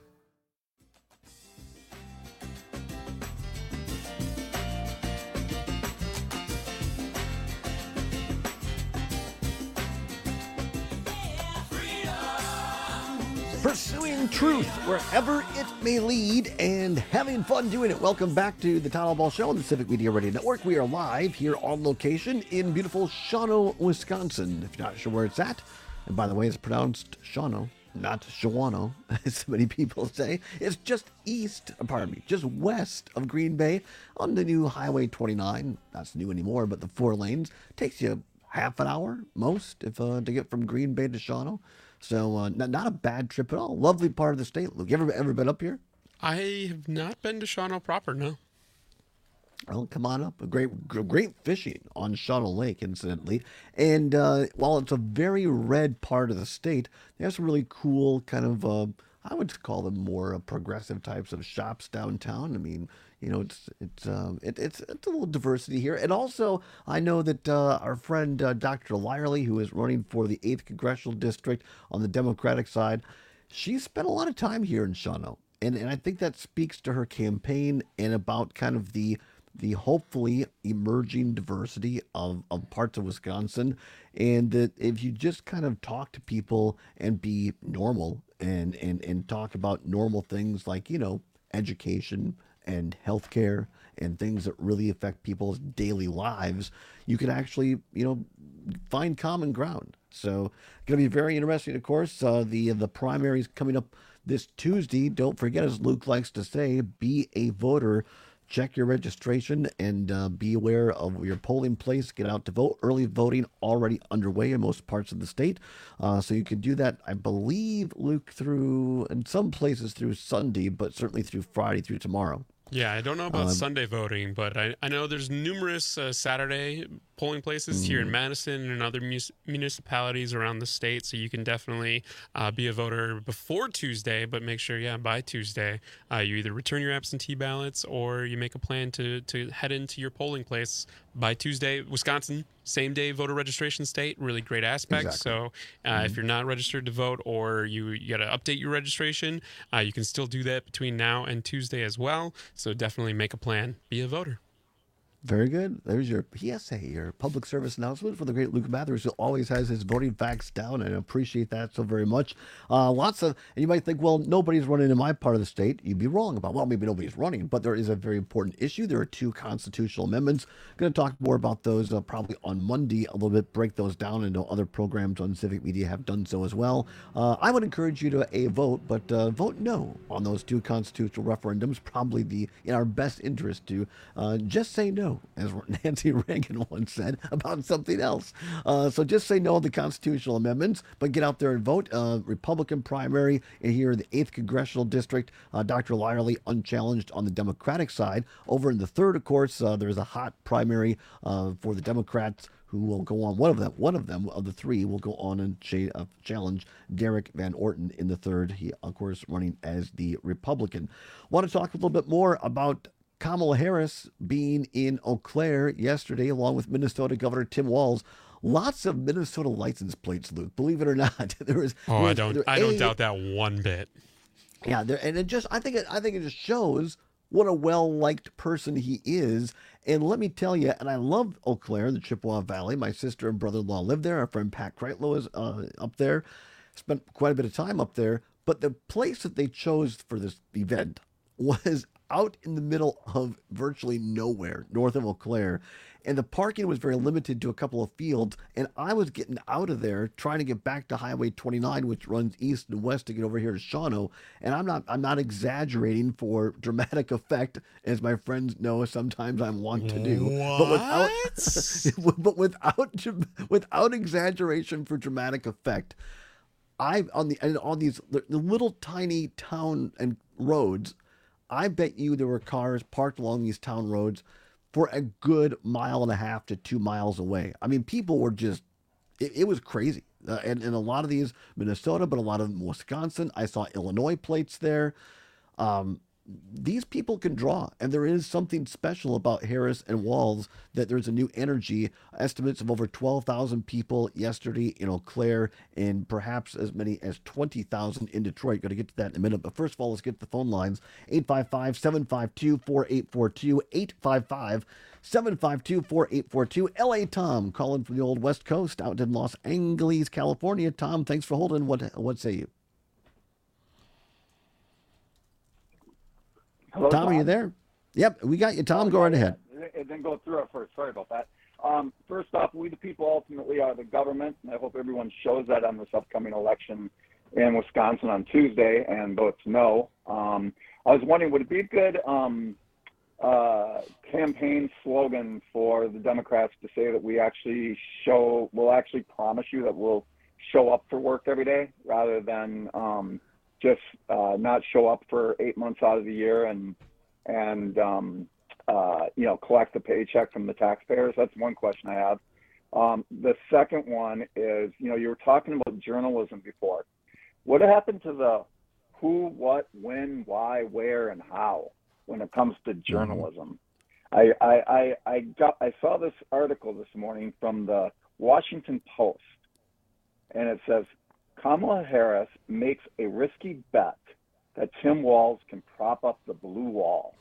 Pursuing truth wherever it may lead and having fun doing it. Welcome back to the Town Hall Ball Show on the Civic Media Radio Network. We are live here on location in beautiful Shawano, Wisconsin. If you're not sure where it's at, and by the way, it's pronounced Shawano, not Shawano, as so many people say. It's just east, pardon me, just west of Green Bay on the new Highway twenty-nine. Not new anymore, but the four lanes. Takes you half an hour, most, if uh, to get from Green Bay to Shawano. So uh, not, not a bad trip at all. Lovely part of the state. Luke, you ever, ever been up here? I have not been to Shawano proper, no. Well, come on up. A great, great fishing on Shawano Lake, incidentally. And uh, while it's a very red part of the state, they have some really cool kind of, uh, I would call them more uh, progressive types of shops downtown. I mean, you know, it's it's um, it, it's it's a little diversity here. And also, I know that uh, our friend uh, Doctor Lyerly, who is running for the eighth Congressional District on the Democratic side, she spent a lot of time here in Shawano. And, and I think that speaks to her campaign and about kind of the the hopefully emerging diversity of, of parts of Wisconsin. And that if you just kind of talk to people and be normal and, and, and talk about normal things like, you know, education and healthcare and things that really affect people's daily lives, you can actually, you know, find common ground. So going to be very interesting, of course. Uh, the, the primaries coming up this Tuesday. Don't forget, as Luke likes to say, be a voter. Check your registration and uh, be aware of your polling place. Get out to vote. Early voting already underway in most parts of the state. Uh, so you can do that, I believe, Luke, through, in some places through Sunday, but certainly through Friday through tomorrow. Yeah, I don't know about Um, Sunday voting, but I, I know there's numerous uh, Saturday polling places here in Madison and other mus- municipalities around the state, so you can definitely uh, be a voter before Tuesday, but make sure, yeah, by Tuesday, uh, you either return your absentee ballots or you make a plan to, to head into your polling place by Tuesday. Wisconsin, same day voter registration state, really great aspect. Exactly. So uh, if you're not registered to vote or you, you got to update your registration, uh, you can still do that between now and Tuesday as well. So definitely make a plan, be a voter. Very good. There's your P S A, your public service announcement for the great Luke Mathers, who always has his voting facts down, and I appreciate that so very much. Uh, lots of, and you might think, well, nobody's running in my part of the state. You'd be wrong about, well, maybe nobody's running, but there is a very important issue. There are two constitutional amendments. Going to talk more about those uh, probably on Monday a little bit, break those down. into other programs on Civic Media have done so as well. Uh, I would encourage you to a vote, but uh, vote no on those two constitutional referendums. Probably the in our best interest to uh, just say no, as Nancy Reagan once said about something else. Uh, so just say no to the constitutional amendments, but get out there and vote. Uh, Republican primary here in the eighth Congressional District. Uh, Doctor Lyerly unchallenged on the Democratic side. Over in the third, of course, uh, there's a hot primary uh, for the Democrats, who will go on. One of them, one of them of the three will go on and ch- uh, challenge Derek Van Orton in the third. He, of course, running as the Republican. Want to talk a little bit more about Kamala Harris being in Eau Claire yesterday, along with Minnesota Governor Tim Walz. Lots of Minnesota license plates, Luke. Believe it or not, there was. Oh, there I was, don't. there, I don't a, doubt that one bit. Yeah, there, and it just. I think. It, I think it just shows what a well-liked person he is. And let me tell you, and I love Eau Claire, the Chippewa Valley. My sister and brother-in-law live there. Our friend Pat Kreitlow is uh, up there. Spent quite a bit of time up there. But the place that they chose for this event was out in the middle of virtually nowhere, north of Eau Claire. And the parking was very limited to a couple of fields. And I was getting out of there, trying to get back to Highway twenty-nine, which runs east and west to get over here to Shawano. And I'm not I'm not exaggerating for dramatic effect, as my friends know sometimes I'm wont to do. What? But without but without without exaggeration for dramatic effect, I on the and on these the little tiny town and roads, I bet you there were cars parked along these town roads for a good mile and a half to two miles away. I mean, people were just, it, it was crazy. Uh, and, and a lot of these, Minnesota, but a lot of them Wisconsin. I saw Illinois plates there. Um, these people can draw, and there is something special about Harris and Walz, that there's a new energy. Estimates of over twelve thousand people yesterday in Eau Claire, and perhaps as many as twenty thousand in Detroit. Going to get to that in a minute, but first of all, let's get to the phone lines. eight five five, seven five two, four eight four two, eight five five, seven five two, four eight four two. L A Tom calling from the old West Coast out in Los Angeles, California. Tom, thanks for holding. What what say you? Hello, Tom, are you Tom? there? Yep, we got you, Tom. Go right ahead. It didn't go through at first. Sorry about that. Um, first off, we the people ultimately are the government, and I hope everyone shows that on this upcoming election in Wisconsin on Tuesday and votes no. Um, I was wondering, would it be a good um, uh, campaign slogan for the Democrats to say that we actually show, we'll actually promise you that we'll show up for work every day rather than um, just uh, not show up for eight months out of the year and and um, uh, you know, collect the paycheck from the taxpayers? That's one question I have. Um, the second one is, you know, you were talking about journalism before. What happened to the who, what, when, why, where, and how when it comes to journalism? I, I, I, I got I saw this article this morning from the Washington Post, and it says Kamala Harris makes a risky bet that Tim Walz can prop up the blue wall.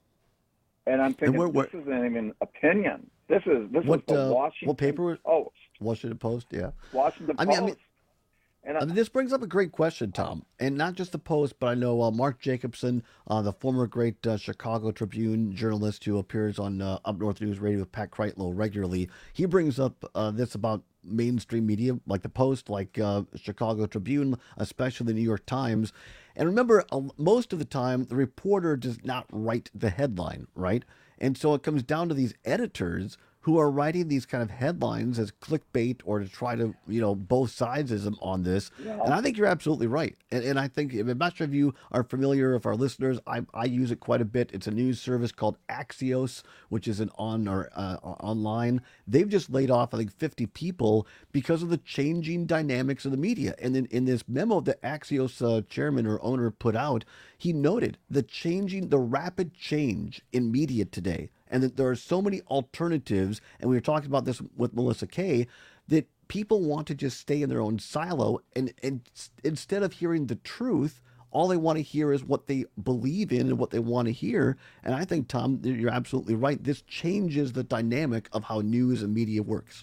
And I'm thinking, where- where- this isn't even opinion. This is this What is the uh, Washington what paper? Post. Washington Post. Yeah. Washington I mean, I Post. mean, And I- I mean, this brings up a great question, Tom, and not just the Post, but I know uh, Mark Jacobson, uh, the former great uh, Chicago Tribune journalist who appears on uh, Up North News Radio with Pat Kreitlow regularly. He brings up uh, this about mainstream media, like the Post, like uh, Chicago Tribune, especially the New York Times. And remember, uh, most of the time, the reporter does not write the headline, right? And so it comes down to these editors who are writing these kind of headlines as clickbait or to try to, you know, both sides on this. Yeah. And I think you're absolutely right. And, and I think, I'm not sure if you are familiar, if our listeners, I, I use it quite a bit. It's a news service called Axios, which is an on or uh, online. They've just laid off, I think, fifty people because of the changing dynamics of the media. And in, in this memo that Axios uh, chairman or owner put out, he noted the changing, the rapid change in media today, and that there are so many alternatives, and we were talking about this with Melissa Kay, that people want to just stay in their own silo, and, and s- instead of hearing the truth, all they want to hear is what they believe in and what they want to hear. And I think, Tom, you're absolutely right. This changes the dynamic of how news and media works.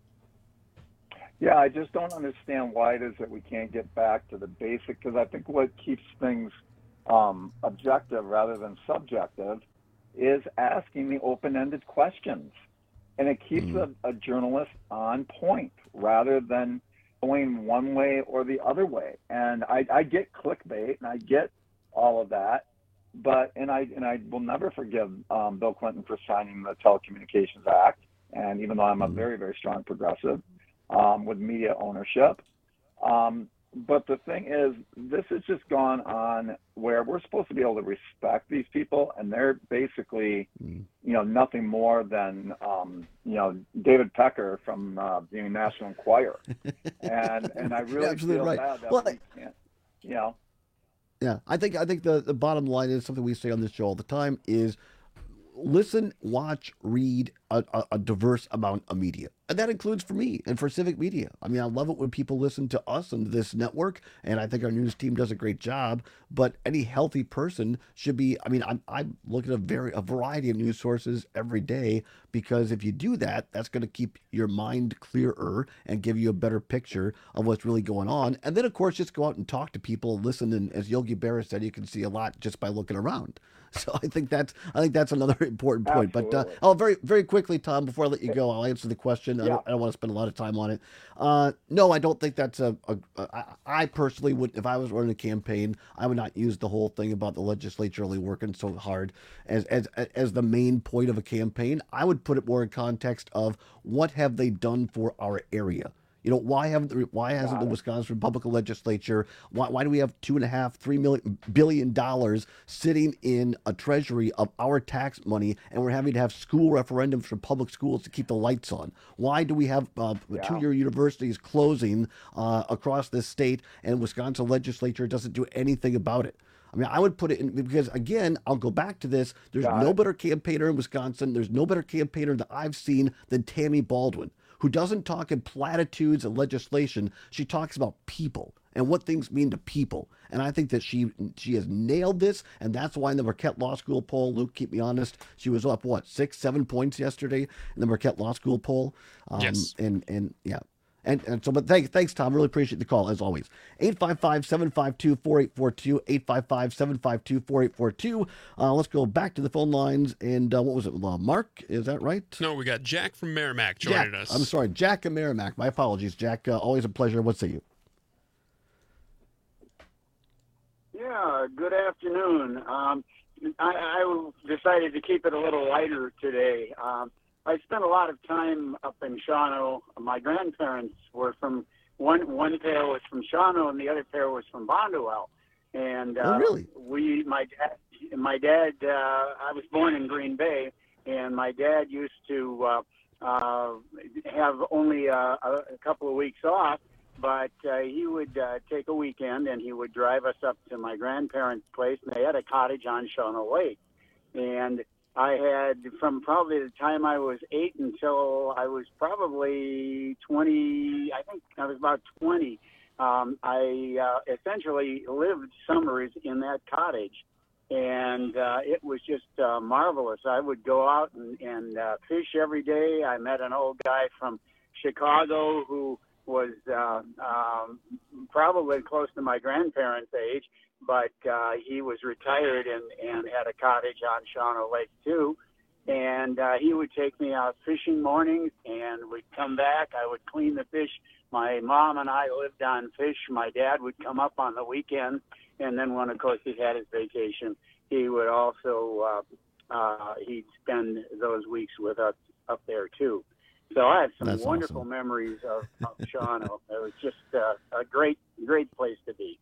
Yeah, I just don't understand why it is that we can't get back to the basic, because I think what keeps things um, objective rather than subjective is asking the open-ended questions. And it keeps Mm-hmm. a, a journalist on point rather than going one way or the other way. And I, I get clickbait and I get all of that, but and I and I will never forgive um, Bill Clinton for signing the Telecommunications Act. And even though I'm a very, very strong progressive um, with media ownership, um, but the thing is, this has just gone on where we're supposed to be able to respect these people, and they're basically, you know, nothing more than, um, you know, David Pecker from uh, the National Enquirer. And and I really absolutely feel right. bad that Well, we can't, you know. Yeah, I think I think the, the bottom line is something we say on this show all the time is listen, watch, read a, a, a diverse amount of media. And that includes for me and for Civic Media. I mean, I love it when people listen to us and this network, and I think our news team does a great job. But any healthy person should be, I mean, I'm, I'm looking at a, very, a variety of news sources every day, because if you do that, that's going to keep your mind clearer and give you a better picture of what's really going on. And then, of course, just go out and talk to people and listen. And as Yogi Berra said, you can see a lot just by looking around. So I think that's I think that's another important point. But uh, Absolutely. oh, very very quickly, Tom, before I let you go, I'll answer the question. I, Yeah. don't, I don't want to spend a lot of time on it. Uh, no, I don't think that's a. a, a I, I personally would, if I was running a campaign, I would not use the whole thing about the legislature only working so hard as as as the main point of a campaign. I would put it more in context of what have they done for our area. You know, why haven't the, why hasn't the Wisconsin Republican legislature, why, why do we have two and a half, three million billion dollars sitting in a treasury of our tax money, and we're having to have school referendums for public schools to keep the lights on? Why do we have uh, Yeah. two-year universities closing uh, across this state, and Wisconsin legislature doesn't do anything about it? I mean, I would put it in, because, again, I'll go back to this. There's Got no it. better campaigner in Wisconsin. There's no better campaigner that I've seen than Tammy Baldwin, who doesn't talk in platitudes and legislation. She talks about people and what things mean to people. And I think that she she has nailed this, and that's why in the Marquette Law School poll, Luke, keep me honest, she was up, what, six, seven points yesterday in the Marquette Law School poll? Um, Yes. And, and yeah. And, and so, but thanks, thanks, Tom. Really appreciate the call, as always. eight five five, seven five two, four eight four two, eight five five, seven five two, four eight four two. Uh, let's go back to the phone lines. And uh, what was it? Uh, Mark, is that right? No, we got Jack from Merrimack joining Jack, us. I'm sorry, Jack and Merrimack. My apologies, Jack. Uh, always a pleasure. What say you? Yeah, good afternoon. Um, I, I decided to keep it a little lighter today. Um, I spent a lot of time up in Shawano. My grandparents were from, one one pair was from Shawano and the other pair was from Bonduel. And uh, oh, really? we, my dad, my dad, uh, I was born in Green Bay, and my dad used to uh, uh, have only uh, a, a couple of weeks off. But uh, he would uh, take a weekend and he would drive us up to my grandparents' place, and they had a cottage on Shawano Lake. And I had, from probably the time I was eight until I was probably twenty, I think I was about twenty, um, I uh, essentially lived summers in that cottage. And uh, it was just uh, marvelous. I would go out and, and uh, fish every day. I met an old guy from Chicago who was uh, um, probably close to my grandparents' age, but uh, he was retired and, and had a cottage on Shawano Lake too. And uh, he would take me out fishing mornings, and we'd come back. I would clean the fish. My mom and I lived on fish. My dad would come up on the weekend, and then when, of course, he had his vacation, he would also uh, uh, he'd spend those weeks with us up there too. So I have some That's wonderful awesome. memories of, of Shawano. It was just uh, a great, great place to be.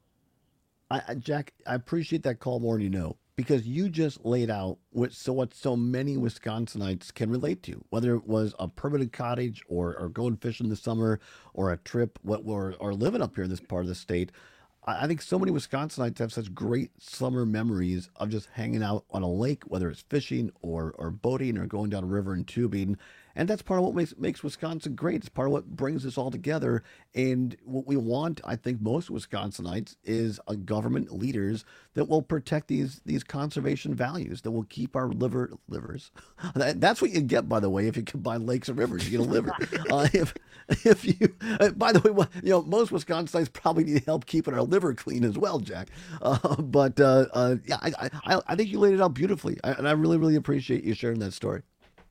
I, I, Jack, I appreciate that call more than you know, because you just laid out what so what so many Wisconsinites can relate to, whether it was a permanent cottage or, or going fishing this summer or a trip, what or, or living up here in this part of the state. I, I think so many Wisconsinites have such great summer memories of just hanging out on a lake, whether it's fishing or, or boating or going down a river and tubing. And that's part of what makes makes Wisconsin great. It's part of what brings us all together. And what we want, I think, most Wisconsinites is a government leaders that will protect these these conservation values, that will keep our liver livers. That, that's what you get, by the way, if you combine lakes and rivers, you get a liver. uh, if if you, uh, by the way, you know, most Wisconsinites probably need help keeping our liver clean as well, Jack. Uh, but uh, uh, yeah, I, I I think you laid it out beautifully, I, and I really really appreciate you sharing that story.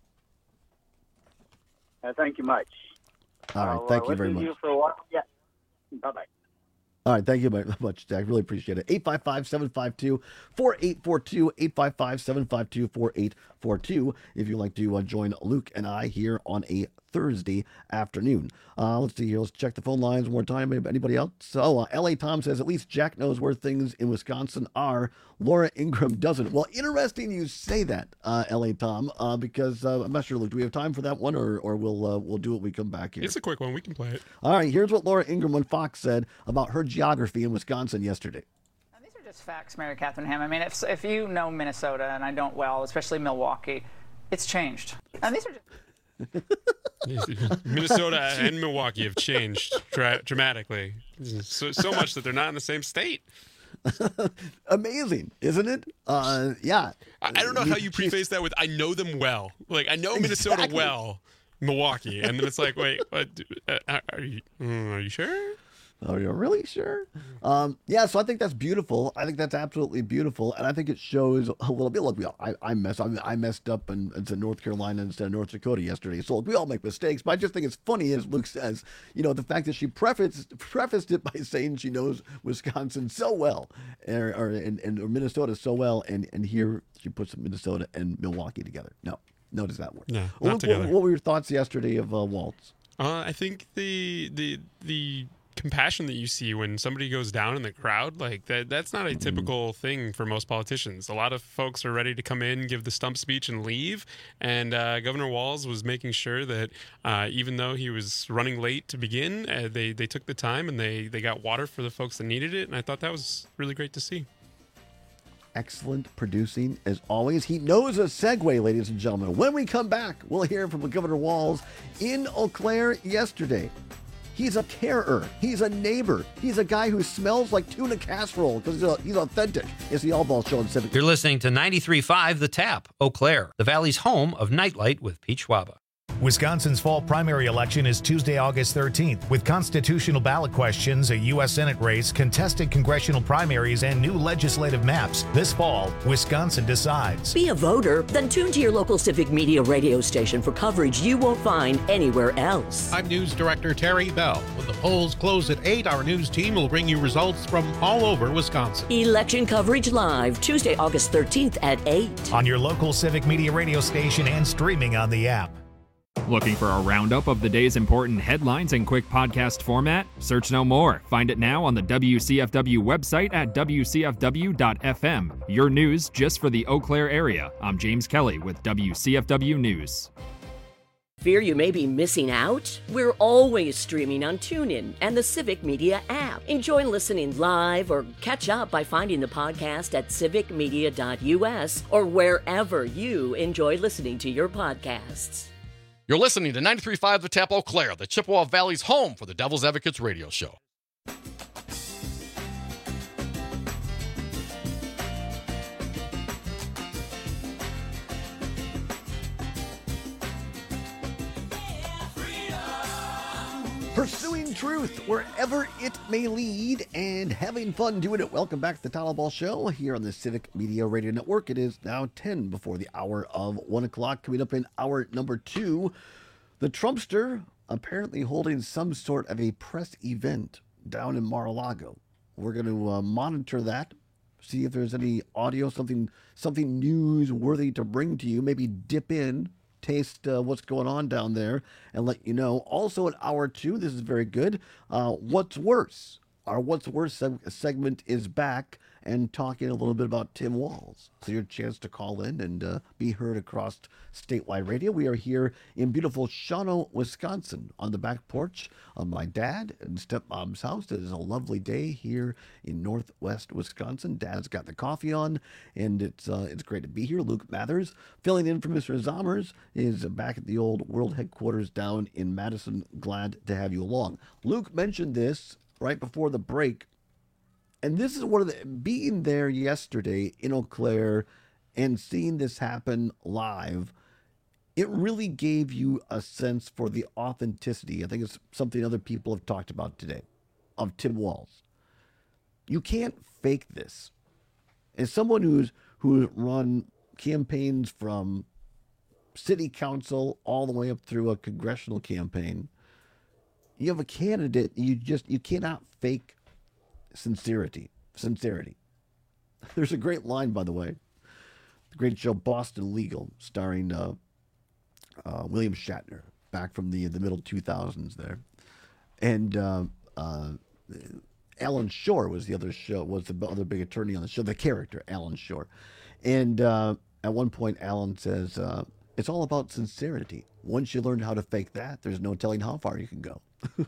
Uh, thank you much. All right, I'll, thank uh, you very listen much. to you for a while. Yeah. Bye-bye. All right, thank you very much, Jack. Really appreciate it. eight five five, seven five two, four eight four two, eight five five, seven five two, four eight four two, if you'd like to uh, join Luke and I here on a Thursday afternoon. Uh, let's see here. Let's check the phone lines one more time. Anybody else? Oh, uh, L A Tom says, at least Jack knows where things in Wisconsin are. Laura Ingram doesn't. Well, interesting you say that, uh, L A Tom, uh, because uh, I'm not sure, Luke, do we have time for that one, or, or we'll uh, we'll do it when we come back here? It's a quick one. We can play it. All right, here's what Laura Ingram on Fox said about her geography in Wisconsin yesterday. These are just facts, Mary Catherine Ham. I mean, if, if you know Minnesota, and I don't well, especially Milwaukee, it's changed. And these are just... Minnesota and Milwaukee have changed dra- dramatically, so, so much that they're not in the same state. Amazing, isn't it? Uh, yeah. I, I don't know how you preface that with "I know them well." Like I know Minnesota Exactly. well, Milwaukee, and then it's like, wait, what, uh, are you? Mm, are you sure? Are you really sure? Um, yeah, so I think that's beautiful. I think that's absolutely beautiful, and I think it shows a little bit. Look, we all, I, I mess, I, I messed up and into North Carolina instead of North Dakota yesterday. So look, we all make mistakes, but I just think it's funny, as Luke says, you know, the fact that she prefaced prefaced it by saying she knows Wisconsin so well, or, or and, and or Minnesota so well, and and here she puts Minnesota and Milwaukee together. No, no, does that work? No, What, not together. what, what were your thoughts yesterday of uh, Waltz? Uh, I think the the the compassion that you see when somebody goes down in the crowd, like that that's not a typical thing for most politicians. A lot of folks are ready to come in, give the stump speech, and leave. And uh, Governor Walz was making sure that uh, even though he was running late to begin, uh, they they took the time and they they got water for the folks that needed it. And I thought that was really great to see. Excellent producing as always. He knows a segue, ladies and gentlemen. When we come back, we'll hear from Governor Walz in Eau Claire yesterday. He's a carer. He's a neighbor. He's a guy who smells like tuna casserole because he's, he's authentic. It's the All Ball Show on Civic. You're listening to ninety-three point five The Tap, Eau Claire, the Valley's home of Nightlight with Pete Schwaba. Wisconsin's fall primary election is Tuesday, August thirteenth, with constitutional ballot questions, a U S Senate race, contested congressional primaries, and new legislative maps. This fall, Wisconsin decides. Be a voter? Then tune to your local Civic Media radio station for coverage you won't find anywhere else. I'm News Director Terry Bell. When the polls close at eight, our news team will bring you results from all over Wisconsin. Election coverage live, Tuesday, August thirteenth at eight. On your local Civic Media radio station and streaming on the app. Looking for a roundup of the day's important headlines in quick podcast format? Search no more. Find it now on the W C F W website at W C F W dot F M. Your news just for the Eau Claire area. I'm James Kelly with W C F W News. Fear you may be missing out? We're always streaming on TuneIn and the Civic Media app. Enjoy listening live or catch up by finding the podcast at civic media dot U S or wherever you enjoy listening to your podcasts. You're listening to ninety-three point five The Tap Eau Claire, the Chippewa Valley's home for the Devil's Advocates radio show. Pursuing truth wherever it may lead and having fun doing it. Welcome back to the Tyler Ball Show here on the Civic Media Radio Network. It is now ten before the hour of one o'clock. Coming up in hour number two, the Trumpster apparently holding some sort of a press event down in Mar-a-Lago. We're going to uh, monitor that, see if there's any audio, something, something newsworthy to bring to you, maybe dip in, taste uh, what's going on down there and let you know. Also in hour two, this is very good, uh, What's Worse? Our What's Worse seg- segment is back and talking a little bit about Tim Walz. So your chance to call in and uh, be heard across statewide radio. We are here in beautiful Shawano, Wisconsin, on the back porch of my dad and stepmom's house. It is a lovely day here in northwest Wisconsin. Dad's got the coffee on, and it's uh, it's great to be here. Luke Mathers, filling in for Mister Zommers, is back at the old world headquarters down in Madison. Glad to have you along. Luke mentioned this right before the break. And this is one of the, being there yesterday in Eau Claire and seeing this happen live, it really gave you a sense for the authenticity. I think it's something other people have talked about today, of Tim Walz. You can't fake this. As someone who's who's run campaigns from city council all the way up through a congressional campaign, you have a candidate, you just, you cannot fake Sincerity. Sincerity. There's a great line, by the way. The great show Boston Legal, starring uh, uh, William Shatner, back from the the middle two thousands there. And uh, uh, Alan Shore was the other show, was the other big attorney on the show, the character, Alan Shore. And uh, at one point, Alan says, uh, it's all about sincerity. Once you learn how to fake that, there's no telling how far you can go.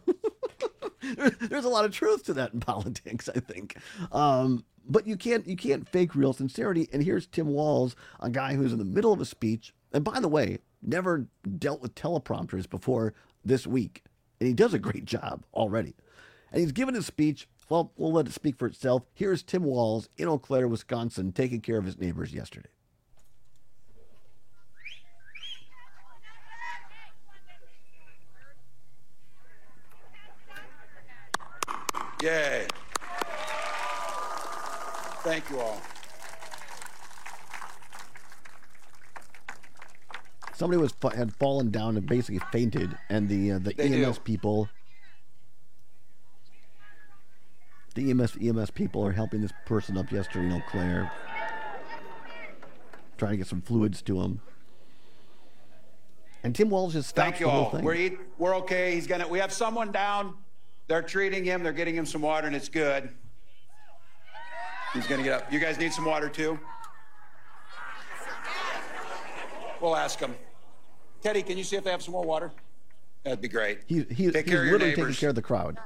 There's a lot of truth to that in politics, I think. Um, but you can't you can't fake real sincerity. And here's Tim Walz, a guy who's in the middle of a speech. And by the way, never dealt with teleprompters before this week. And he does a great job already. And he's given his speech. Well, we'll let it speak for itself. Here's Tim Walz in Eau Claire, Wisconsin, taking care of his neighbors yesterday. Yay. Thank you all. Somebody was had fallen down and basically fainted, and the uh, the They E M S do. people, the E M S E M S people are helping this person up yesterday in Eau Claire, trying to get some fluids to him. And Tim Walz just stops Thank you the whole all. thing. We're eat, we're okay. He's gonna. We have someone down. They're treating him. They're getting him some water, and it's good. He's gonna get up. You guys need some water too? We'll ask him. Teddy, can you see if they have some more water? That'd be great. He, he, Take he's care of your literally taking neighbors. care of the crowd.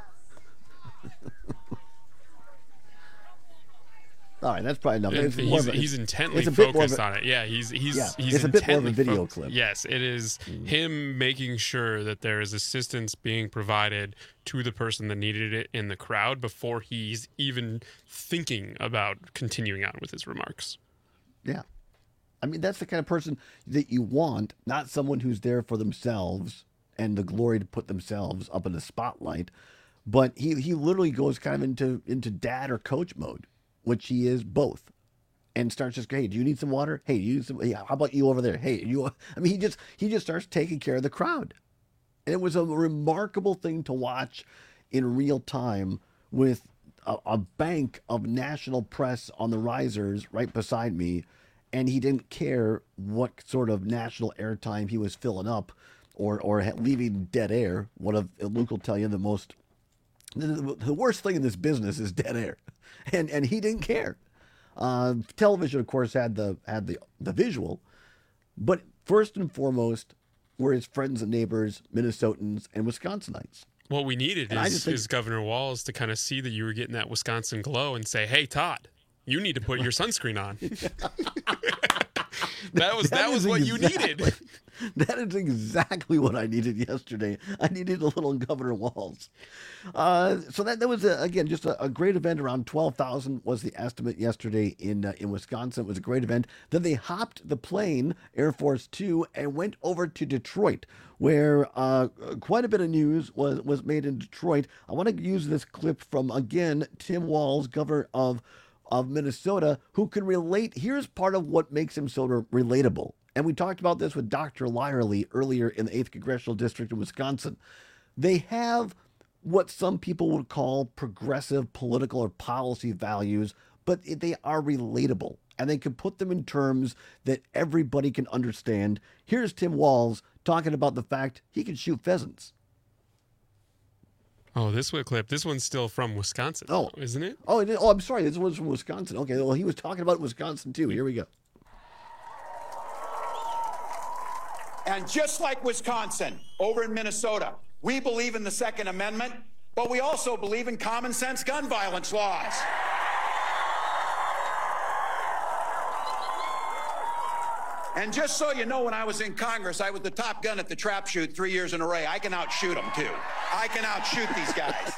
All right, that's probably enough. And It's more he's, of a- he's it's- intently it's a bit more of focused a- on it. Yeah, he's he's Yeah, he's it's a bit more of a intently video fo- clip. Yes, it is him making sure that there is assistance being provided to the person that needed it in the crowd before he's even thinking about continuing on with his remarks. Yeah. I mean, that's the kind of person that you want, not someone who's there for themselves and the glory to put themselves up in the spotlight. But he, he literally goes kind of into, into dad or coach mode, which he is both. And starts just, hey, do you need some water? Hey, you need some, hey, how about you over there? Hey, you, I mean, he just, he just starts taking care of the crowd. And it was a remarkable thing to watch in real time with a, a bank of national press on the risers right beside me. And he didn't care what sort of national airtime he was filling up or, or leaving dead air. One of Luke will tell you the most, the, the worst thing in this business is dead air. And, and he didn't care. Uh, television, of course, had the had the, the visual, but first and foremost were his friends and neighbors, Minnesotans and Wisconsinites. What we needed And I is, just think- is Governor Walz to kind of see that you were getting that Wisconsin glow and say, "Hey, Todd, you need to put your sunscreen on." that was that, That was is what exactly- you needed. That is exactly what I needed yesterday. I needed a little Governor Walz. Uh, so that, that was, a, again, just a, a great event. Around twelve thousand was the estimate yesterday in uh, in Wisconsin. It was a great event. Then they hopped the plane, Air Force Two, and went over to Detroit, where uh, quite a bit of news was, was made in Detroit. I want to use this clip from, again, Tim Walz, governor of, of Minnesota, who can relate. Here's part of what makes him so relatable. And we talked about this with Doctor Lyerly earlier in the eighth Congressional District in Wisconsin. They have what some people would call progressive political or policy values, but they are relatable. And they can put them in terms that everybody can understand. Here's Tim Walz talking about the fact he can shoot pheasants. Oh, this one clip. This one's still from Wisconsin, Oh, isn't it? Oh, it is- oh, I'm sorry. This one's from Wisconsin. Okay, well, he was talking about Wisconsin, too. Here we go. And just like Wisconsin, over in Minnesota, we believe in the Second Amendment, but we also believe in common sense gun violence laws. And just so you know, when I was in Congress, I was the top gun at the trap shoot three years in a row. I can outshoot them, too. I can outshoot these guys.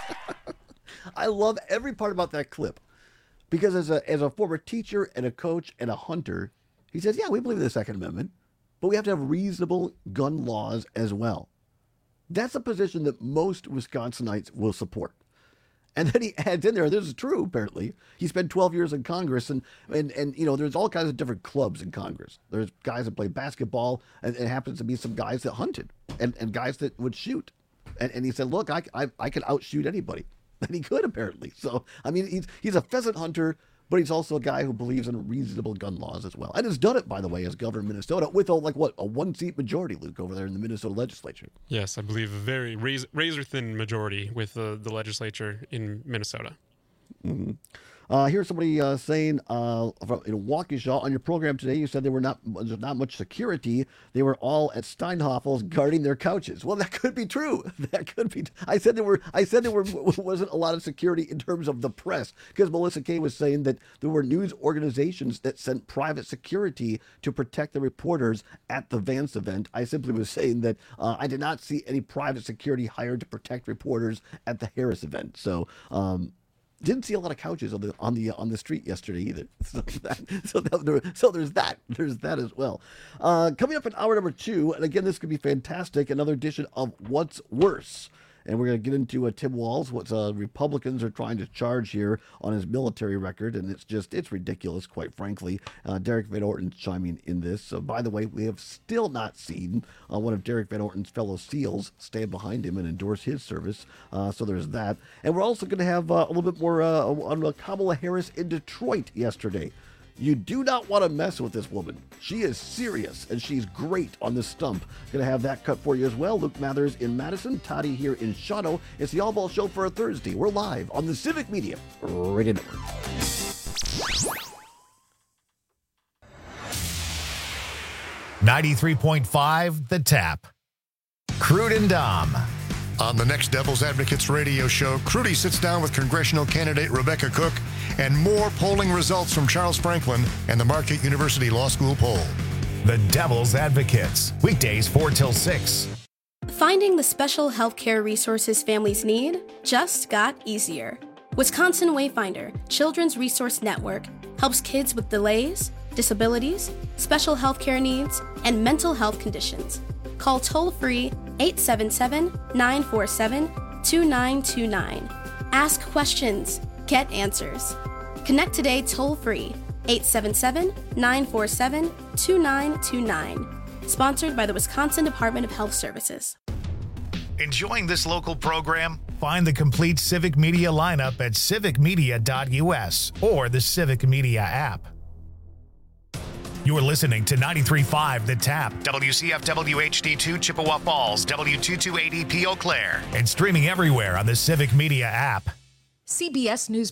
I love every part about that clip because as a as a former teacher and a coach and a hunter, he says, yeah, we believe in the Second Amendment, but we have to have reasonable gun laws as well. That's a position that most Wisconsinites will support. And then he adds in there, this is true, apparently. He spent twelve years in Congress, and, and, and you know, there's all kinds of different clubs in Congress. There's guys that play basketball, and it happens to be some guys that hunted, and, and guys that would shoot. And, and he said, look, I, I, I could outshoot anybody. And he could, apparently. So, I mean, he's, he's a pheasant hunter, but he's also a guy who believes in reasonable gun laws as well. And has done it, by the way, as governor of Minnesota with, a, like, what, a one-seat majority, Luke, over there in the Minnesota legislature. Yes, I believe a very razor, razor-thin majority with uh, the legislature in Minnesota. Mm-hmm. Uh, here's somebody uh, saying uh, from, in Waukesha, on your program today, you said there were not there's not much security. They were all at Steinhoffel's guarding their couches. Well, that could be true. That could be. I said there were. I said there were wasn't a lot of security in terms of the press because Melissa Kay was saying that there were news organizations that sent private security to protect the reporters at the Vance event. I simply was saying that uh, I did not see any private security hired to protect reporters at the Harris event. So. Um, Didn't see a lot of couches on the on the on the street yesterday either. So that, so, that, so there's that. There's that as well. Uh, coming up in hour number two, and again, this could be fantastic. Another edition of What's Worse, and we're going to get into uh, Tim Walz. What uh, Republicans are trying to charge here on his military record, and it's just it's ridiculous, quite frankly. Uh, Derek Van Orton's chiming in this. So, by the way, we have still not seen uh, one of Derek Van Orton's fellow SEALs stand behind him and endorse his service. Uh, so there's that, and we're also going to have uh, a little bit more uh, on uh, Kamala Harris in Detroit yesterday. You do not want to mess with this woman. She is serious, and she's great on the stump. Going to have that cut for you as well. Luke Mathers in Madison, Toddy here in Shadow. It's the All Ball Show for a Thursday. We're live on the Civic Media Radio Network. ninety-three point five The Tap. Crude and Dom. On the next Devil's Advocates radio show, Crudy sits down with congressional candidate Rebecca Cook and more polling results from Charles Franklin and the Marquette University Law School poll. The Devil's Advocates. Weekdays four till six. Finding the special healthcare resources families need just got easier. Wisconsin Wayfinder, Children's Resource Network, helps kids with delays, disabilities, special healthcare needs, and mental health conditions. Call toll-free eight seven seven, nine four seven, two nine two nine. Ask questions. Get answers. Connect today toll-free eight seven seven, nine four seven, two nine two nine. Sponsored by the Wisconsin Department of Health Services. Enjoying this local program? Find the complete Civic Media lineup at civic media dot u s or the Civic Media app. You're listening to ninety-three point five The Tap, W C F W H D two Chippewa Falls, W two two eight E P Eau Claire, and streaming everywhere on the Civic Media app. C B S News